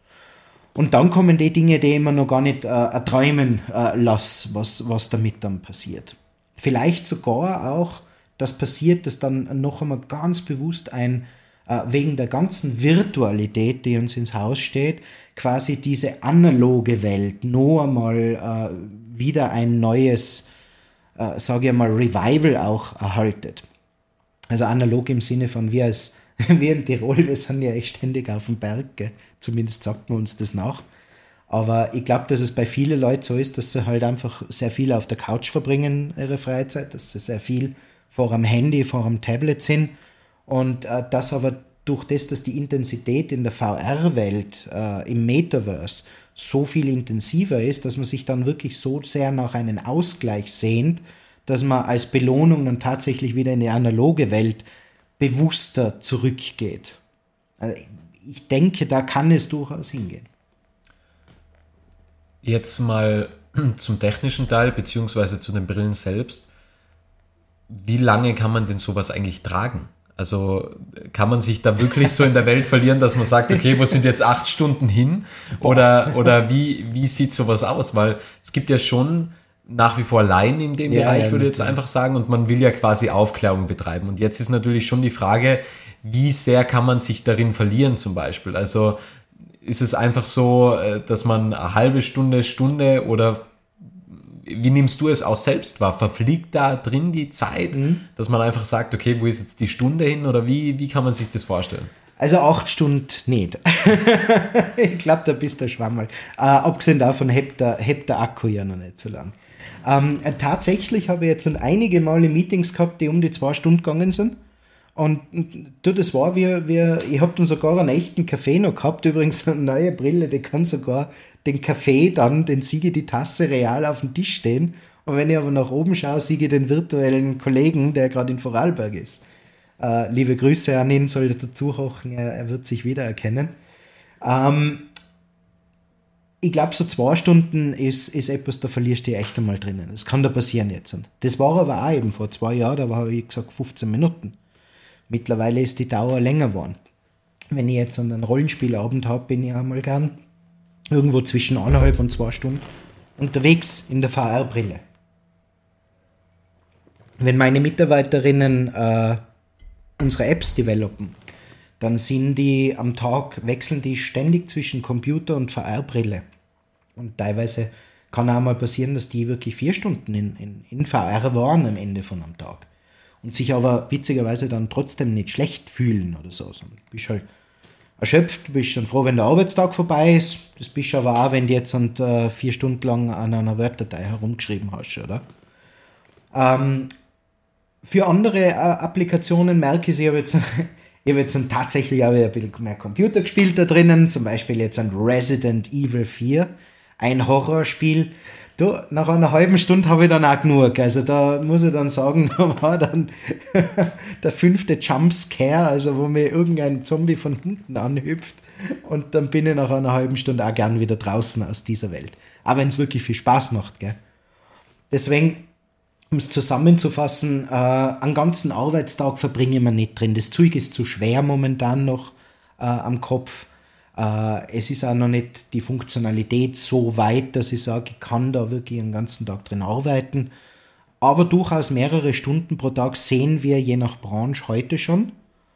[SPEAKER 1] Und dann kommen die Dinge, die ich mir noch gar nicht träumen lasse, was damit dann passiert. Vielleicht sogar auch, das passiert, dass dann noch einmal ganz bewusst wegen der ganzen Virtualität, die uns ins Haus steht, quasi diese analoge Welt noch einmal wieder ein neues, sage ich mal, Revival auch erhaltet. Also analog im Sinne von wir in Tirol, wir sind ja echt ständig auf dem Berg, gell? Zumindest sagt man uns das nach. Aber ich glaube, dass es bei vielen Leuten so ist, dass sie halt einfach sehr viel auf der Couch verbringen, ihre Freizeit, dass sie sehr viel vor am Handy, vor am Tablet sind und das aber durch das, dass die Intensität in der VR-Welt, im Metaverse so viel intensiver ist, dass man sich dann wirklich so sehr nach einem Ausgleich sehnt, dass man als Belohnung dann tatsächlich wieder in die analoge Welt bewusster zurückgeht. Also ich denke, da kann es durchaus hingehen.
[SPEAKER 3] Jetzt mal zum technischen Teil, beziehungsweise zu den Brillen selbst. Wie lange kann man denn sowas eigentlich tragen? Also kann man sich da wirklich so in der Welt verlieren, dass man sagt, okay, wo sind jetzt 8 Stunden hin? Oder wie sieht sowas aus? Weil es gibt ja schon nach wie vor Laien in dem Bereich, würde ich jetzt einfach sagen, und man will ja quasi Aufklärung betreiben. Und jetzt ist natürlich schon die Frage, wie sehr kann man sich darin verlieren zum Beispiel? Also ist es einfach so, dass man eine halbe Stunde oder wie nimmst du es auch selbst wahr? Verfliegt da drin die Zeit, dass man einfach sagt, okay, wo ist jetzt die Stunde hin oder wie kann man sich das vorstellen?
[SPEAKER 1] Also 8 Stunden nicht. Ich glaube, da bist du ein Schwammerl. Abgesehen davon hebt der Akku ja noch nicht so lang. Tatsächlich habe ich jetzt einige Male Meetings gehabt, die um die 2 Stunden gegangen sind. Und das war ich habe dann sogar einen echten Kaffee noch gehabt, übrigens eine neue Brille, die kann sogar den Kaffee dann, den sehe ich die Tasse real auf dem Tisch stehen. Und wenn ich aber nach oben schaue, sehe ich den virtuellen Kollegen, der gerade in Vorarlberg ist. Liebe Grüße an ihn, soll dazu hochen, er wird sich wiedererkennen. Ich glaube, so 2 Stunden ist etwas, da verlierst du dich echt einmal drinnen. Das kann da passieren jetzt. Das war aber auch eben vor 2 Jahren, da habe ich gesagt 15 Minuten. Mittlerweile ist die Dauer länger geworden. wenn ich jetzt einen Rollenspielabend habe, bin ich einmal gern irgendwo zwischen 1,5 und 2 Stunden unterwegs in der VR-Brille. Wenn meine Mitarbeiterinnen unsere Apps developen, dann sind die am Tag, wechseln die ständig zwischen Computer und VR-Brille. Und teilweise kann auch mal passieren, dass die wirklich 4 Stunden in VR waren am Ende von einem Tag. Und sich aber witzigerweise dann trotzdem nicht schlecht fühlen oder so. Du bist halt erschöpft, du bist dann froh, wenn der Arbeitstag vorbei ist. Das bist du aber auch, wenn du jetzt 4 Stunden lang an einer Word-Datei herumgeschrieben hast, oder? Für andere Applikationen merke ich, ich habe jetzt tatsächlich auch ein bisschen mehr Computer gespielt da drinnen, zum Beispiel jetzt ein Resident Evil 4, ein Horrorspiel. Du, nach einer halben Stunde habe ich dann auch genug. Also da muss ich dann sagen, da war dann der 5. Jumpscare, also wo mir irgendein Zombie von hinten anhüpft, und dann bin ich nach einer halben Stunde auch gern wieder draußen aus dieser Welt. Aber wenn es wirklich viel Spaß macht, gell? Deswegen, um es zusammenzufassen, einen ganzen Arbeitstag verbringe ich mir nicht drin. Das Zeug ist zu schwer momentan noch am Kopf. Es ist auch noch nicht die Funktionalität so weit, dass ich sage, ich kann da wirklich den ganzen Tag drin arbeiten. Aber durchaus mehrere Stunden pro Tag sehen wir je nach Branche heute schon.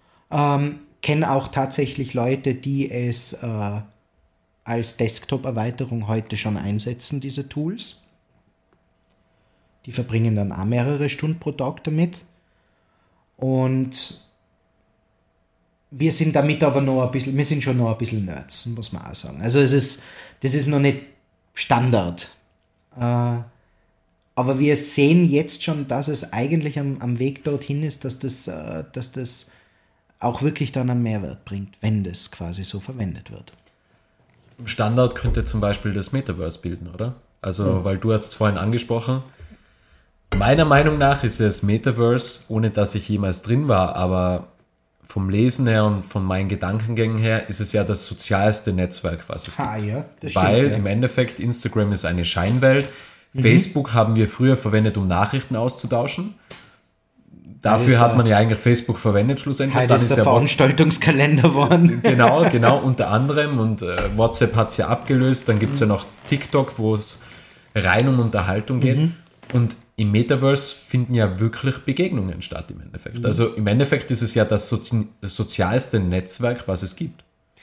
[SPEAKER 1] Kenne auch tatsächlich Leute, die es als Desktop-Erweiterung heute schon einsetzen, diese Tools. Die verbringen dann auch mehrere Stunden pro Tag damit. Und wir sind damit aber noch ein bisschen, wir sind schon noch ein bisschen Nerds, muss man auch sagen. Also das ist noch nicht Standard. Aber wir sehen jetzt schon, dass es eigentlich am Weg dorthin ist, dass das auch wirklich dann einen Mehrwert bringt, wenn das quasi so verwendet wird.
[SPEAKER 3] Standard könnte zum Beispiel das Metaverse bilden, oder? Also, weil du hast es vorhin angesprochen. Meiner Meinung nach ist es Metaverse, ohne dass ich jemals drin war, aber vom Lesen her und von meinen Gedankengängen her ist es ja das sozialste Netzwerk, was es gibt.
[SPEAKER 1] Ja, das
[SPEAKER 3] weil
[SPEAKER 1] stimmt, ja.
[SPEAKER 3] Im Endeffekt Instagram ist eine Scheinwelt. Facebook haben wir früher verwendet, um Nachrichten auszutauschen. Dafür hat man ja eigentlich Facebook verwendet schlussendlich.
[SPEAKER 1] Dann ist der Veranstaltungskalender geworden.
[SPEAKER 3] Genau, unter anderem. Und WhatsApp hat es ja abgelöst. Dann gibt es ja noch TikTok, wo es rein um Unterhaltung geht. Und im Metaverse finden ja wirklich Begegnungen statt im Endeffekt. Also im Endeffekt ist es ja das sozialste Netzwerk, was es gibt.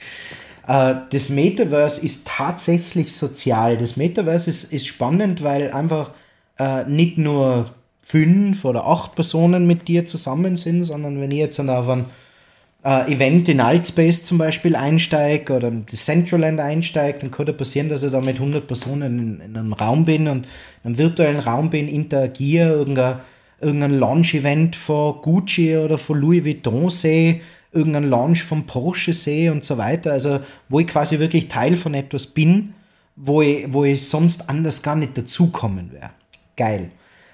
[SPEAKER 1] Das Metaverse ist tatsächlich sozial. Das Metaverse ist spannend, weil einfach nicht nur 5 oder 8 Personen mit dir zusammen sind, sondern wenn ich jetzt auf ein Event in Altspace zum Beispiel einsteige oder das Decentraland einsteige, dann kann da passieren, dass ich da mit 100 Personen in einem Raum bin und in einem virtuellen Raum bin, interagiere, irgendein Launch-Event von Gucci oder von Louis Vuitton sehe, irgendein Launch von Porsche sehe und so weiter. Also wo ich quasi wirklich Teil von etwas bin, wo ich sonst anders gar nicht dazukommen wäre. Geil.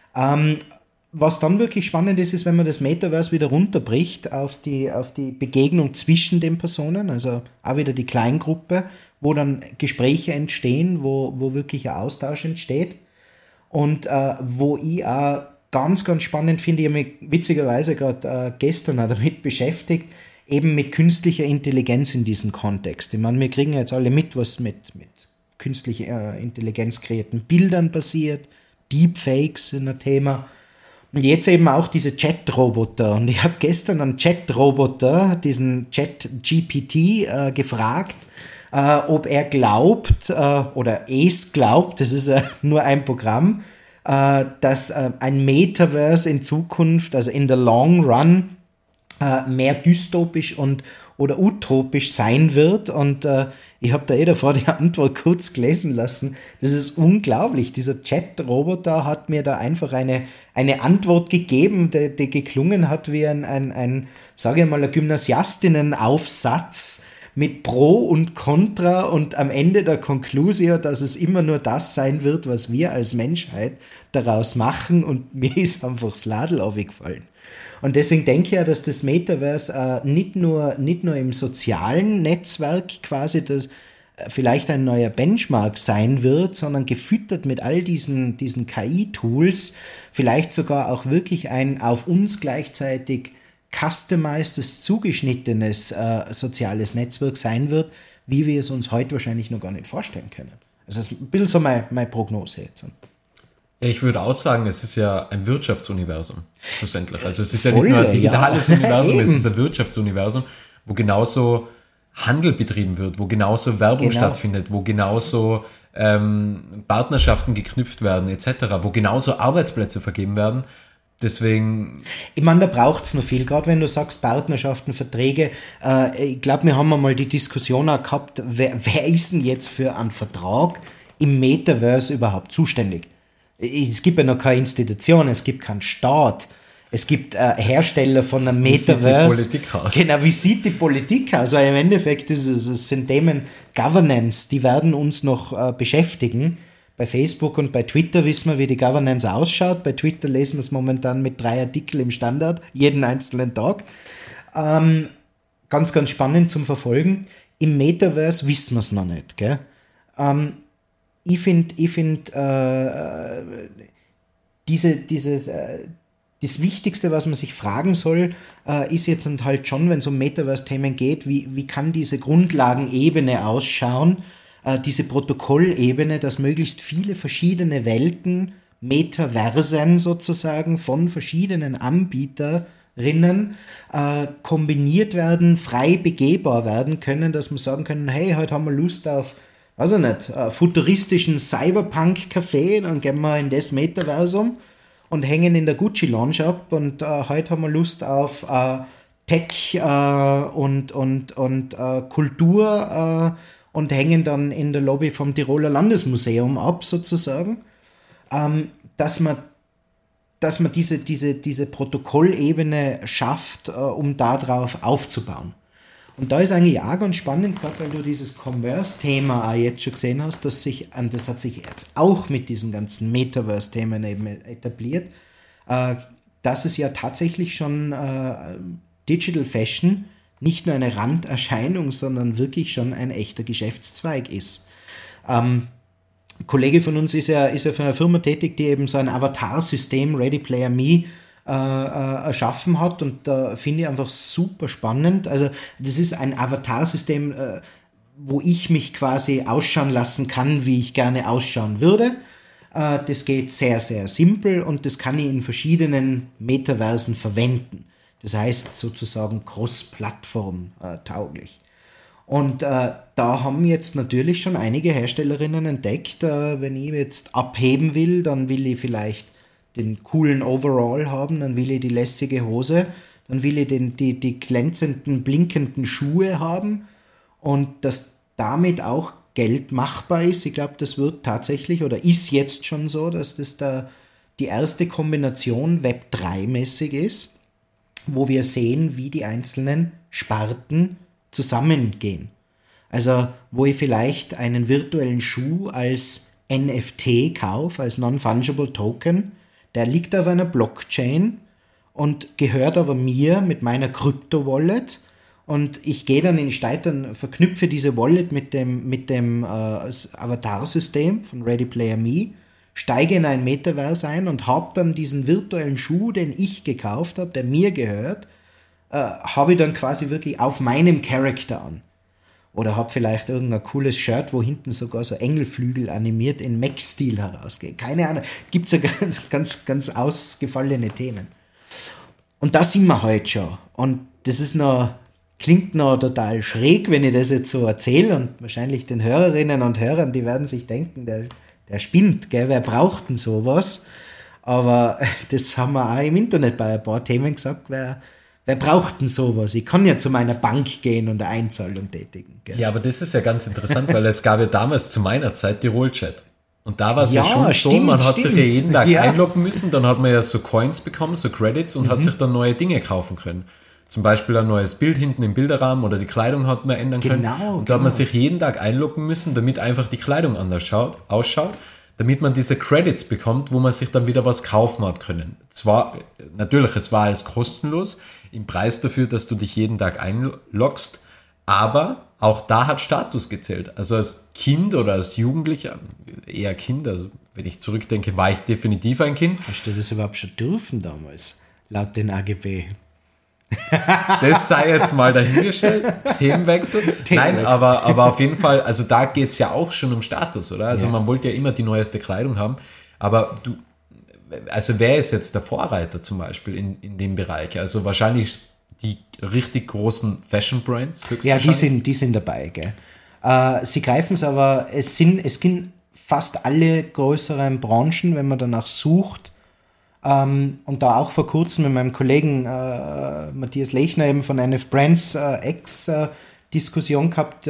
[SPEAKER 1] Was dann wirklich spannend ist, wenn man das Metaverse wieder runterbricht auf die Begegnung zwischen den Personen, also auch wieder die Kleingruppe, wo dann Gespräche entstehen, wo wirklich ein Austausch entsteht und wo ich auch ganz, ganz spannend finde, ich habe mich witzigerweise gerade gestern auch damit beschäftigt, eben mit künstlicher Intelligenz in diesem Kontext. Ich meine, wir kriegen jetzt alle mit, was mit künstlicher Intelligenz kreierten Bildern passiert, Deepfakes sind ein Thema. Und jetzt eben auch diese Chat-Roboter. Und ich habe gestern einen Chat-Roboter, diesen Chat-GPT, gefragt, ob er glaubt, oder es glaubt, das ist nur ein Programm, dass ein Metaverse in Zukunft, also in the long run, mehr dystopisch oder utopisch sein wird. Und ich habe da davor die Antwort kurz gelesen lassen. Das ist unglaublich. Dieser Chat-Roboter hat mir da einfach eine Antwort gegeben, die geklungen hat wie ein sage ich mal, ein Gymnasiastinnen-Aufsatz mit Pro und Contra und am Ende der Conclusio, dass es immer nur das sein wird, was wir als Menschheit daraus machen, und mir ist einfach das Ladl aufgefallen. Und deswegen denke ich ja, dass das Metaverse nicht nur im sozialen Netzwerk quasi das vielleicht ein neuer Benchmark sein wird, sondern gefüttert mit all diesen KI-Tools vielleicht sogar auch wirklich ein auf uns gleichzeitig customizedes, zugeschnittenes soziales Netzwerk sein wird, wie wir es uns heute wahrscheinlich noch gar nicht vorstellen können. Also das ist ein bisschen so meine Prognose jetzt.
[SPEAKER 3] Ja, ich würde auch sagen, es ist ja ein Wirtschaftsuniversum, schlussendlich. Also es ist ja nicht nur ein digitales Universum, es ist ein Wirtschaftsuniversum, wo genauso Handel betrieben wird, wo genauso Werbung stattfindet, wo genauso Partnerschaften geknüpft werden etc., wo genauso Arbeitsplätze vergeben werden. Deswegen...
[SPEAKER 1] Ich meine, da braucht es noch viel, gerade wenn du sagst Partnerschaften, Verträge. Ich glaube, wir haben einmal die Diskussion auch gehabt, wer ist denn jetzt für einen Vertrag im Metaverse überhaupt zuständig? Es gibt ja noch keine Institution, es gibt keinen Staat, es gibt Hersteller von einem Metaverse.
[SPEAKER 3] Wie sieht die Politik aus?
[SPEAKER 1] Genau, wie sieht die Politik aus? Weil im Endeffekt sind Themen Governance, die werden uns noch beschäftigen. Bei Facebook und bei Twitter wissen wir, wie die Governance ausschaut. Bei Twitter lesen wir es momentan mit 3 Artikeln im Standard, jeden einzelnen Tag. Ganz, ganz spannend zum Verfolgen. Im Metaverse wissen wir es noch nicht. Gell? Ich finde, das Wichtigste, was man sich fragen soll, ist jetzt und halt schon, wenn es um Metaverse-Themen geht, wie kann diese Grundlagenebene ausschauen, diese Protokollebene, dass möglichst viele verschiedene Welten, Metaversen sozusagen, von verschiedenen Anbieterinnen kombiniert werden, frei begehbar werden können, dass man sagen können, hey, heute haben wir Lust auf, weiß ich nicht, futuristischen Cyberpunk-Café, dann gehen wir in das Metaversum und hängen in der Gucci-Lounge ab und heute haben wir Lust auf Tech und Kultur und hängen dann in der Lobby vom Tiroler Landesmuseum ab, sozusagen, dass man diese Protokollebene schafft, um darauf aufzubauen. Und da ist eigentlich auch ganz spannend, gerade weil du dieses Commerce-Thema auch jetzt schon gesehen hast, das hat sich jetzt auch mit diesen ganzen Metaverse-Themen eben etabliert, dass es ja tatsächlich schon Digital Fashion nicht nur eine Randerscheinung, sondern wirklich schon ein echter Geschäftszweig ist. Ein Kollege von uns ist ja für eine Firma tätig, die eben so ein Avatar-System, Ready Player Me, erschaffen hat, und da finde ich einfach super spannend. Also das ist ein Avatar-System, wo ich mich quasi ausschauen lassen kann, wie ich gerne ausschauen würde. Das geht sehr, sehr simpel und das kann ich in verschiedenen Metaversen verwenden. Das heißt sozusagen cross-Plattform tauglich. Und da haben jetzt natürlich schon einige Herstellerinnen entdeckt, wenn ich jetzt abheben will, dann will ich vielleicht den coolen Overall haben, dann will ich die lässige Hose, dann will ich die glänzenden, blinkenden Schuhe haben, und dass damit auch Geld machbar ist. Ich glaube, das wird tatsächlich oder ist jetzt schon so, dass das da die erste Kombination Web3-mäßig ist, wo wir sehen, wie die einzelnen Sparten zusammengehen. Also wo ich vielleicht einen virtuellen Schuh als NFT kaufe, als Non-Fungible Token, der liegt auf einer Blockchain und gehört aber mir mit meiner Krypto-Wallet, und ich gehe dann in die Stadt und verknüpfe diese Wallet mit dem Avatar-System von Ready Player Me, steige in ein Metaverse ein und habe dann diesen virtuellen Schuh, den ich gekauft habe, der mir gehört, habe ich dann quasi wirklich auf meinem Charakter an. Oder habe vielleicht irgendein cooles Shirt, wo hinten sogar so Engelflügel animiert in Mech-Stil herausgehen. Keine Ahnung, gibt es ja ganz ausgefallene Themen. Und da sind wir heute schon. Und das ist klingt noch total schräg, wenn ich das jetzt so erzähle, und wahrscheinlich den Hörerinnen und Hörern, die werden sich denken, der spinnt, gell? Wer braucht denn sowas? Aber das haben wir auch im Internet bei ein paar Themen gesagt, wer braucht denn sowas? Ich kann ja zu meiner Bank gehen und eine Einzahlung tätigen. Gell?
[SPEAKER 3] Ja, aber das ist ja ganz interessant, weil es gab ja damals zu meiner Zeit Tirol-Chat. Und da war es ja schon so, man hat sich ja jeden Tag einloggen müssen, dann hat man ja so Coins bekommen, so Credits, und hat sich dann neue Dinge kaufen können. Zum Beispiel ein neues Bild hinten im Bilderrahmen oder die Kleidung hat man ändern können. Und da hat man sich jeden Tag einloggen müssen, damit einfach die Kleidung anders ausschaut, damit man diese Credits bekommt, wo man sich dann wieder was kaufen hat können. Zwar, natürlich, es war alles kostenlos, im Preis dafür, dass du dich jeden Tag einloggst, aber auch da hat Status gezählt. Also als Kind oder als Jugendlicher, eher Kind, also wenn ich zurückdenke, war ich definitiv ein Kind.
[SPEAKER 1] Hast du das überhaupt schon dürfen damals, laut den AGB?
[SPEAKER 3] Das sei jetzt mal dahingestellt. Themenwechsel. Nein, aber auf jeden Fall, also da geht es ja auch schon um Status, oder? Also man wollte ja immer die neueste Kleidung haben, aber also wer ist jetzt der Vorreiter zum Beispiel in dem Bereich? Also wahrscheinlich die richtig großen Fashion-Brands höchstwahrscheinlich.
[SPEAKER 1] Die sind dabei, gell? Sie greifen es aber, es sind fast alle größeren Branchen, wenn man danach sucht. Und da auch vor kurzem mit meinem Kollegen Matthias Lechner eben von NF Brands X Diskussion gehabt,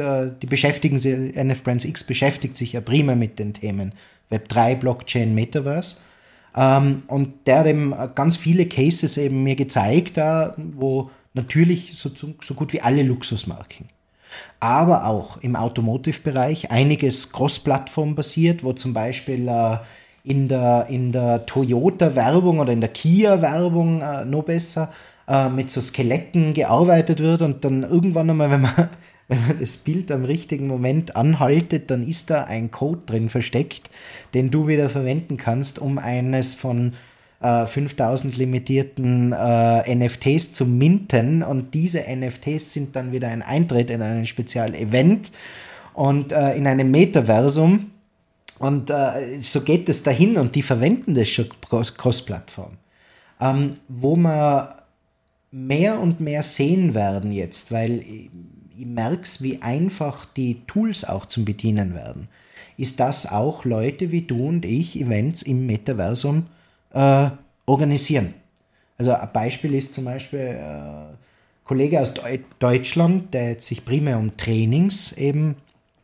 [SPEAKER 1] NF Brands X beschäftigt sich ja prima mit den Themen Web3, Blockchain, Metaverse. Und der hat eben ganz viele Cases eben mir gezeigt, wo natürlich so gut wie alle Luxusmarken, aber auch im Automotive-Bereich einiges Cross-Plattform basiert, wo zum Beispiel in der Toyota-Werbung oder in der Kia-Werbung noch besser mit so Skeletten gearbeitet wird und dann irgendwann einmal, wenn man das Bild am richtigen Moment anhaltet, dann ist da ein Code drin versteckt, den du wieder verwenden kannst, um eines von 5000 limitierten NFTs zu minten, und diese NFTs sind dann wieder ein Eintritt in ein Spezialevent und in einem Metaversum. Und so geht es dahin, und die verwenden das schon Cross-Plattform. Wo wir mehr und mehr sehen werden jetzt, weil ich merke es, wie einfach die Tools auch zum Bedienen werden, ist, dass auch Leute wie du und ich Events im Metaversum organisieren. Also ein Beispiel ist zum Beispiel ein Kollege aus Deutschland, der jetzt sich primär um Trainings eben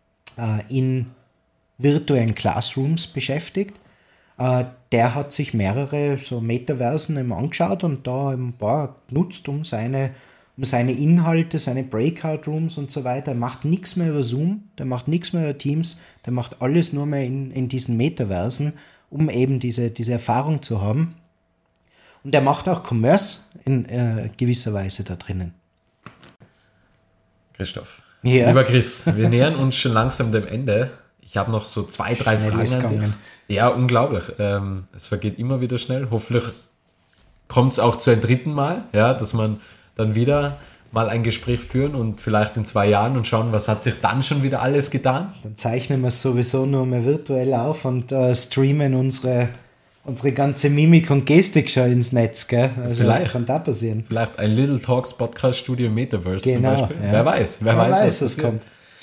[SPEAKER 1] in virtuellen Classrooms beschäftigt. Der hat sich mehrere so Metaversen eben angeschaut und da ein paar genutzt, um seine Inhalte, seine Breakout-Rooms und so weiter. Er macht nichts mehr über Zoom, der macht nichts mehr über Teams, der macht alles nur mehr in diesen Metaversen, um eben diese Erfahrung zu haben. Und er macht auch Commerce in gewisser Weise da drinnen.
[SPEAKER 3] Christoph, lieber Chris, wir nähern uns schon langsam dem Ende. Ich habe noch so 2, 3 Fragen an dich. Ja, unglaublich. Es vergeht immer wieder schnell. Hoffentlich kommt es auch zu einem dritten Mal, ja, dass man dann wieder mal ein Gespräch führen und vielleicht in 2 Jahren und schauen, was hat sich dann schon wieder alles getan.
[SPEAKER 1] Dann zeichnen wir es sowieso nur mehr virtuell auf und streamen unsere ganze Mimik und Gestik schon ins Netz, gell? Also
[SPEAKER 3] vielleicht
[SPEAKER 1] kann da passieren.
[SPEAKER 3] Vielleicht ein Little Talks Podcast Studio im Metaverse
[SPEAKER 1] genau,
[SPEAKER 3] zum Beispiel.
[SPEAKER 1] Ja.
[SPEAKER 3] Wer weiß,
[SPEAKER 1] was kommt.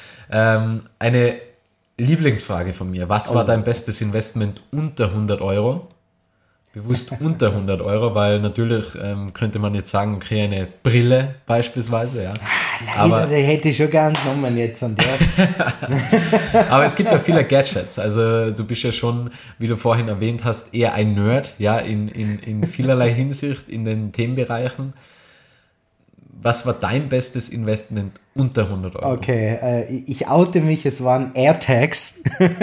[SPEAKER 3] Eine Lieblingsfrage von mir. Was war dein bestes Investment unter 100 Euro? Bewusst unter 100 Euro, weil natürlich könnte man jetzt sagen, okay, eine Brille beispielsweise. Ja.
[SPEAKER 1] Leider, die hätte ich schon gern genommen jetzt an der.
[SPEAKER 3] Aber es gibt ja viele Gadgets. Also du bist ja schon, wie du vorhin erwähnt hast, eher ein Nerd, ja, in vielerlei Hinsicht in den Themenbereichen. Was war dein bestes Investment unter 100 Euro?
[SPEAKER 1] Okay, ich oute mich, es waren AirTags.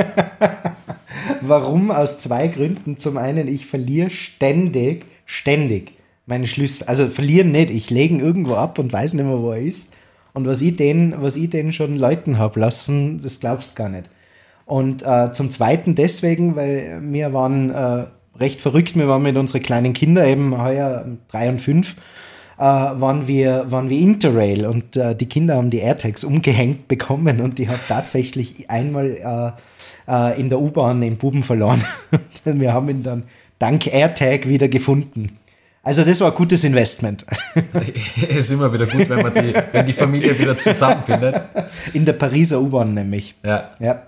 [SPEAKER 1] Warum? Aus 2 Gründen. Zum einen, ich verliere ständig meine Schlüssel. Also verlieren nicht, ich lege ihn irgendwo ab und weiß nicht mehr, wo er ist. Und was ich denen schon Leuten habe lassen, das glaubst du gar nicht. Und zum Zweiten deswegen, weil wir waren recht verrückt, wir waren mit unseren kleinen Kindern eben heuer 3 und 5, waren wir Interrail und die Kinder haben die AirTags umgehängt bekommen und ich habe tatsächlich einmal in der U-Bahn den Buben verloren. Wir haben ihn dann dank AirTag wieder gefunden. Also das war ein gutes Investment.
[SPEAKER 3] Es ist immer wieder gut, wenn die Familie wieder zusammenfindet.
[SPEAKER 1] In der Pariser U-Bahn nämlich.
[SPEAKER 3] Ja.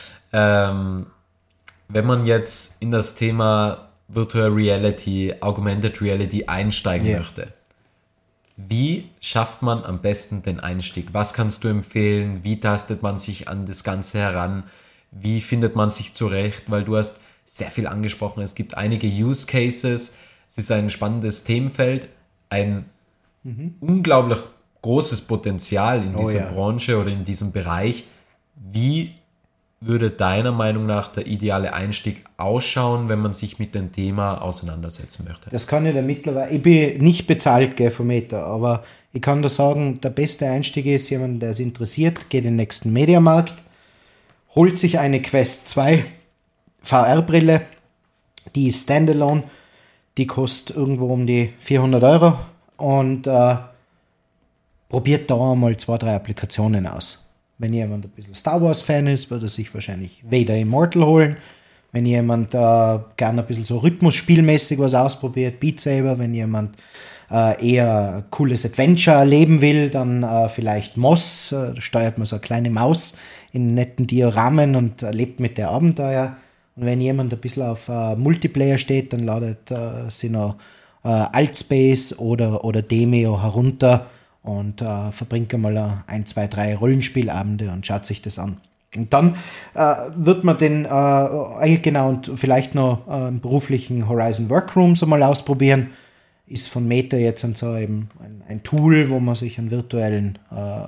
[SPEAKER 3] Wenn man jetzt in das Thema Virtual Reality, Augmented Reality einsteigen möchte, wie schafft man am besten den Einstieg? Was kannst du empfehlen? Wie tastet man sich an das Ganze heran? Wie findet man sich zurecht? Weil du hast sehr viel angesprochen. Es gibt einige Use Cases. Es ist ein spannendes Themenfeld. Ein unglaublich großes Potenzial in dieser Branche oder in diesem Bereich. Wie würde deiner Meinung nach der ideale Einstieg ausschauen, wenn man sich mit dem Thema auseinandersetzen möchte?
[SPEAKER 1] Das kann ich da mittlerweile, ich bin nicht bezahlt vom Meta, aber ich kann da sagen, der beste Einstieg ist jemand, der es interessiert, geht in den nächsten Mediamarkt, holt sich eine Quest 2 VR-Brille, die ist standalone, die kostet irgendwo um die 400 Euro, und probiert da einmal 2, 3 Applikationen aus. Wenn jemand ein bisschen Star Wars-Fan ist, wird er sich wahrscheinlich Vader Immortal holen. Wenn jemand gerne ein bisschen so rhythmusspielmäßig was ausprobiert, Beat Saber. Wenn jemand eher ein cooles Adventure erleben will, dann vielleicht Moss. Da steuert man so eine kleine Maus in netten Dioramen und erlebt mit der Abenteuer. Und wenn jemand ein bisschen auf Multiplayer steht, dann ladet sie noch Altspace oder Demeo herunter und verbringt einmal 1, 2, 3 Rollenspielabende und schaut sich das an. Und dann wird man den, und vielleicht noch im beruflichen Horizon Workrooms einmal ausprobieren. Ist von Meta jetzt so eben ein Tool, wo man sich einen virtuellen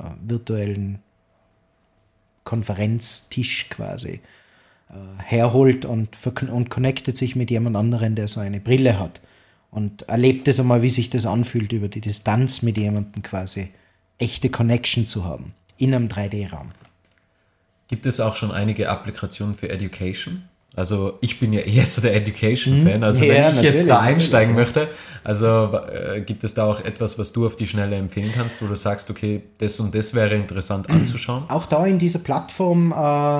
[SPEAKER 1] Konferenztisch quasi herholt und connectet sich mit jemand anderem, der so eine Brille hat. Und erlebt es einmal, wie sich das anfühlt, über die Distanz mit jemandem quasi echte Connection zu haben in einem 3D-Raum.
[SPEAKER 3] Gibt es auch schon einige Applikationen für Education? Also ich bin ja eher so der Education-Fan, also ja, wenn ich jetzt da einsteigen möchte, also gibt es da auch etwas, was du auf die Schnelle empfehlen kannst, wo du sagst, okay, das und das wäre interessant anzuschauen?
[SPEAKER 1] Auch da in dieser Plattform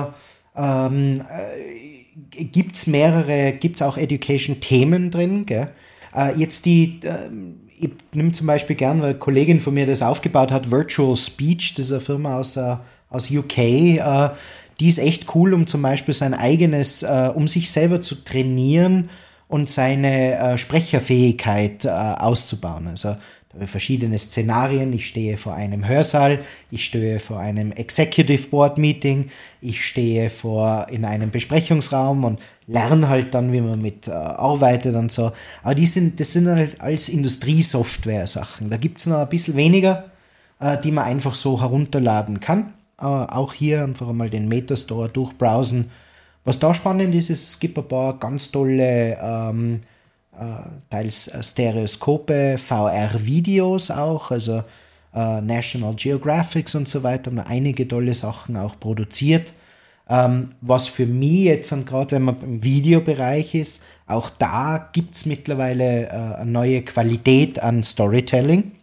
[SPEAKER 1] gibt es auch Education-Themen drin, gell? Jetzt ich nehme zum Beispiel gern, weil eine Kollegin von mir das aufgebaut hat, Virtual Speech, das ist eine Firma aus UK, die ist echt cool, um zum Beispiel sein eigenes, um sich selber zu trainieren und seine Sprecherfähigkeit auszubauen. Also da habe ich verschiedene Szenarien. Ich stehe vor einem Hörsaal, ich stehe vor einem Executive Board Meeting, ich stehe in einem Besprechungsraum und lerne halt dann, wie man mit arbeitet und so. Aber das sind halt als Industriesoftware-Sachen. Da gibt es noch ein bisschen weniger, die man einfach so herunterladen kann. Auch hier einfach einmal den Metastore durchbrowsen. Was da spannend ist, es gibt ein paar ganz tolle teils Stereoskope, VR-Videos auch, also National Geographic und so weiter, haben da einige tolle Sachen auch produziert. Was für mich jetzt gerade, wenn man im Videobereich ist, auch da gibt es mittlerweile eine neue Qualität an Storytelling.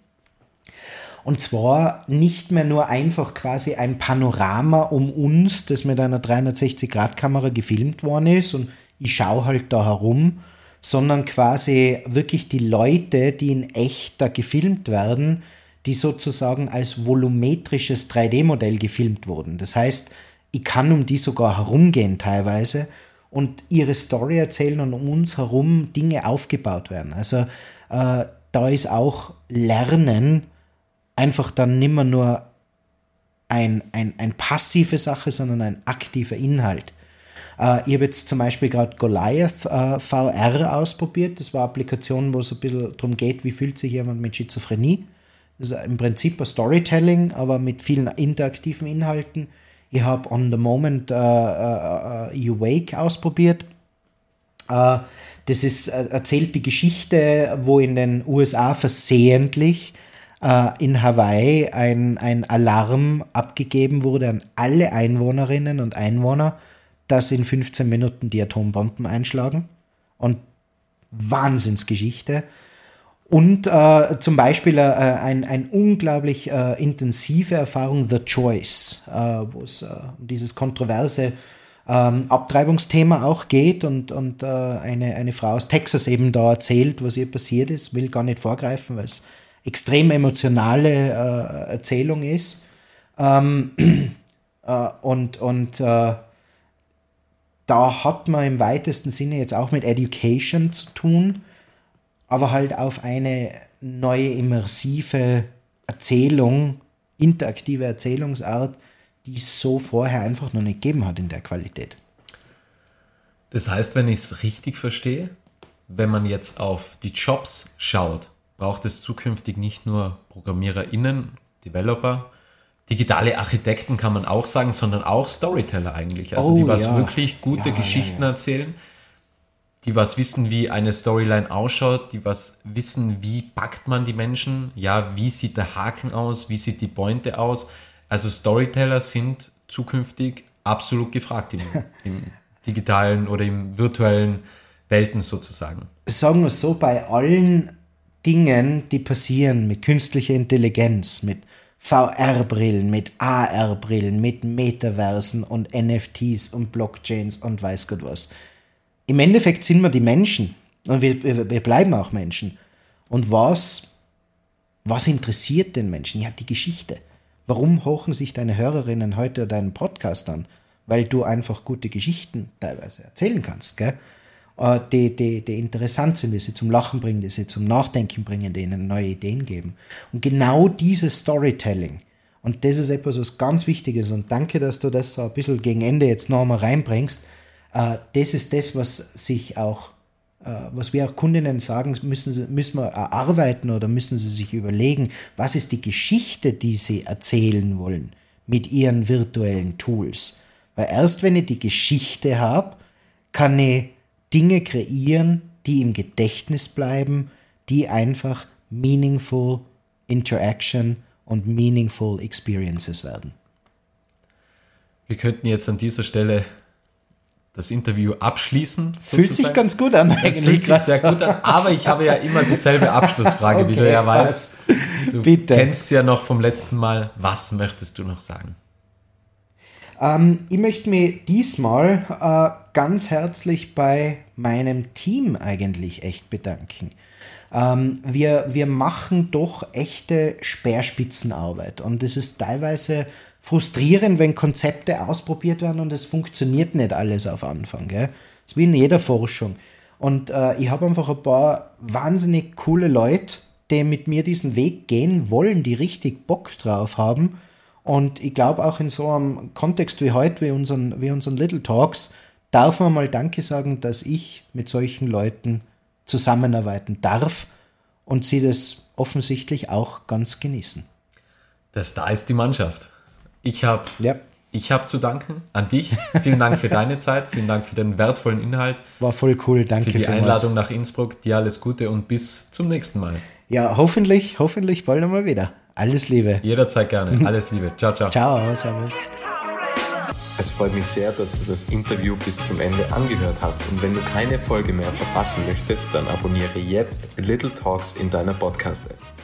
[SPEAKER 1] Und zwar nicht mehr nur einfach quasi ein Panorama um uns, das mit einer 360-Grad-Kamera gefilmt worden ist und ich schaue halt da herum, sondern quasi wirklich die Leute, die in echt da gefilmt werden, die sozusagen als volumetrisches 3D-Modell gefilmt wurden. Das heißt, ich kann um die sogar herumgehen teilweise und ihre Story erzählen und um uns herum Dinge aufgebaut werden. Also da ist auch Lernen einfach dann nicht mehr nur ein passive Sache, sondern ein aktiver Inhalt. Ich habe jetzt zum Beispiel gerade Goliath VR ausprobiert. Das war eine Applikation, wo es ein bisschen darum geht, wie fühlt sich jemand mit Schizophrenie. Das ist im Prinzip ein Storytelling, aber mit vielen interaktiven Inhalten. Ich habe On the Moment You Wake ausprobiert. Das erzählt die Geschichte, wo in den USA versehentlich in Hawaii ein Alarm abgegeben wurde an alle Einwohnerinnen und Einwohner, dass in 15 Minuten die Atombomben einschlagen. Und Wahnsinnsgeschichte. Und zum Beispiel eine unglaublich intensive Erfahrung, The Choice, wo es um dieses kontroverse Abtreibungsthema auch geht und eine Frau aus Texas eben da erzählt, was ihr passiert ist. Will gar nicht vorgreifen, weil es extrem emotionale Erzählung ist. Da hat man im weitesten Sinne jetzt auch mit Education zu tun, aber halt auf eine neue immersive Erzählung, interaktive Erzählungsart, die es so vorher einfach noch nicht gegeben hat in der Qualität.
[SPEAKER 3] Das heißt, wenn ich es richtig verstehe, wenn man jetzt auf die Jobs schaut, braucht es zukünftig nicht nur ProgrammiererInnen, Developer, digitale Architekten kann man auch sagen, sondern auch Storyteller eigentlich. Also die was wirklich gute Geschichten erzählen, die was wissen, wie eine Storyline ausschaut, die was wissen, wie packt man die Menschen, ja, wie sieht der Haken aus, wie sieht die Pointe aus. Also Storyteller sind zukünftig absolut gefragt im digitalen oder im virtuellen Welten sozusagen.
[SPEAKER 1] Sagen wir es so, bei allen Dingen, die passieren mit künstlicher Intelligenz, mit VR-Brillen, mit AR-Brillen, mit Metaversen und NFTs und Blockchains und weiß Gott was. Im Endeffekt sind wir die Menschen und wir bleiben auch Menschen. Und was interessiert den Menschen? Ja, die Geschichte. Warum hochen sich deine Hörerinnen heute deinen Podcast an? Weil du einfach gute Geschichten teilweise erzählen kannst, gell? Die interessant sind, die sie zum Lachen bringen, die sie zum Nachdenken bringen, die ihnen neue Ideen geben. Und genau dieses Storytelling, und das ist etwas, was ganz wichtig ist, und danke, dass du das so ein bisschen gegen Ende jetzt noch einmal reinbringst, das ist das, was wir auch Kundinnen sagen, müssen wir erarbeiten oder müssen sie sich überlegen, was ist die Geschichte, die sie erzählen wollen mit ihren virtuellen Tools. Weil erst wenn ich die Geschichte habe, kann ich Dinge kreieren, die im Gedächtnis bleiben, die einfach meaningful Interaction und meaningful Experiences werden.
[SPEAKER 3] Wir könnten jetzt an dieser Stelle das Interview abschließen.
[SPEAKER 1] Fühlt sich ganz gut an.
[SPEAKER 3] Es fühlt sich sehr gut an, aber ich habe ja immer dieselbe Abschlussfrage, wie du ja weißt. Du kennst ja noch vom letzten Mal. Was möchtest du noch sagen?
[SPEAKER 1] Ich möchte mich diesmal ganz herzlich bei meinem Team eigentlich echt bedanken. Wir machen doch echte Speerspitzenarbeit und es ist teilweise frustrierend, wenn Konzepte ausprobiert werden und es funktioniert nicht alles auf Anfang. Gell? Das ist wie in jeder Forschung. Und ich habe einfach ein paar wahnsinnig coole Leute, die mit mir diesen Weg gehen wollen, die richtig Bock drauf haben. Und ich glaube auch in so einem Kontext wie heute, wie unseren Little Talks, darf man mal Danke sagen, dass ich mit solchen Leuten zusammenarbeiten darf und sie das offensichtlich auch ganz genießen.
[SPEAKER 3] Da ist die Mannschaft. Ich habe zu danken an dich. Vielen Dank für deine Zeit, vielen Dank für den wertvollen Inhalt.
[SPEAKER 1] War voll cool, danke
[SPEAKER 3] für die Einladung nach Innsbruck. Dir alles Gute und bis zum nächsten Mal.
[SPEAKER 1] Ja, hoffentlich bald einmal wieder. Alles Liebe.
[SPEAKER 3] Jederzeit gerne. Alles Liebe. Ciao, ciao.
[SPEAKER 1] Ciao, servus.
[SPEAKER 2] Es freut mich sehr, dass du das Interview bis zum Ende angehört hast. Und wenn du keine Folge mehr verpassen möchtest, dann abonniere jetzt Little Talks in deiner Podcast-App.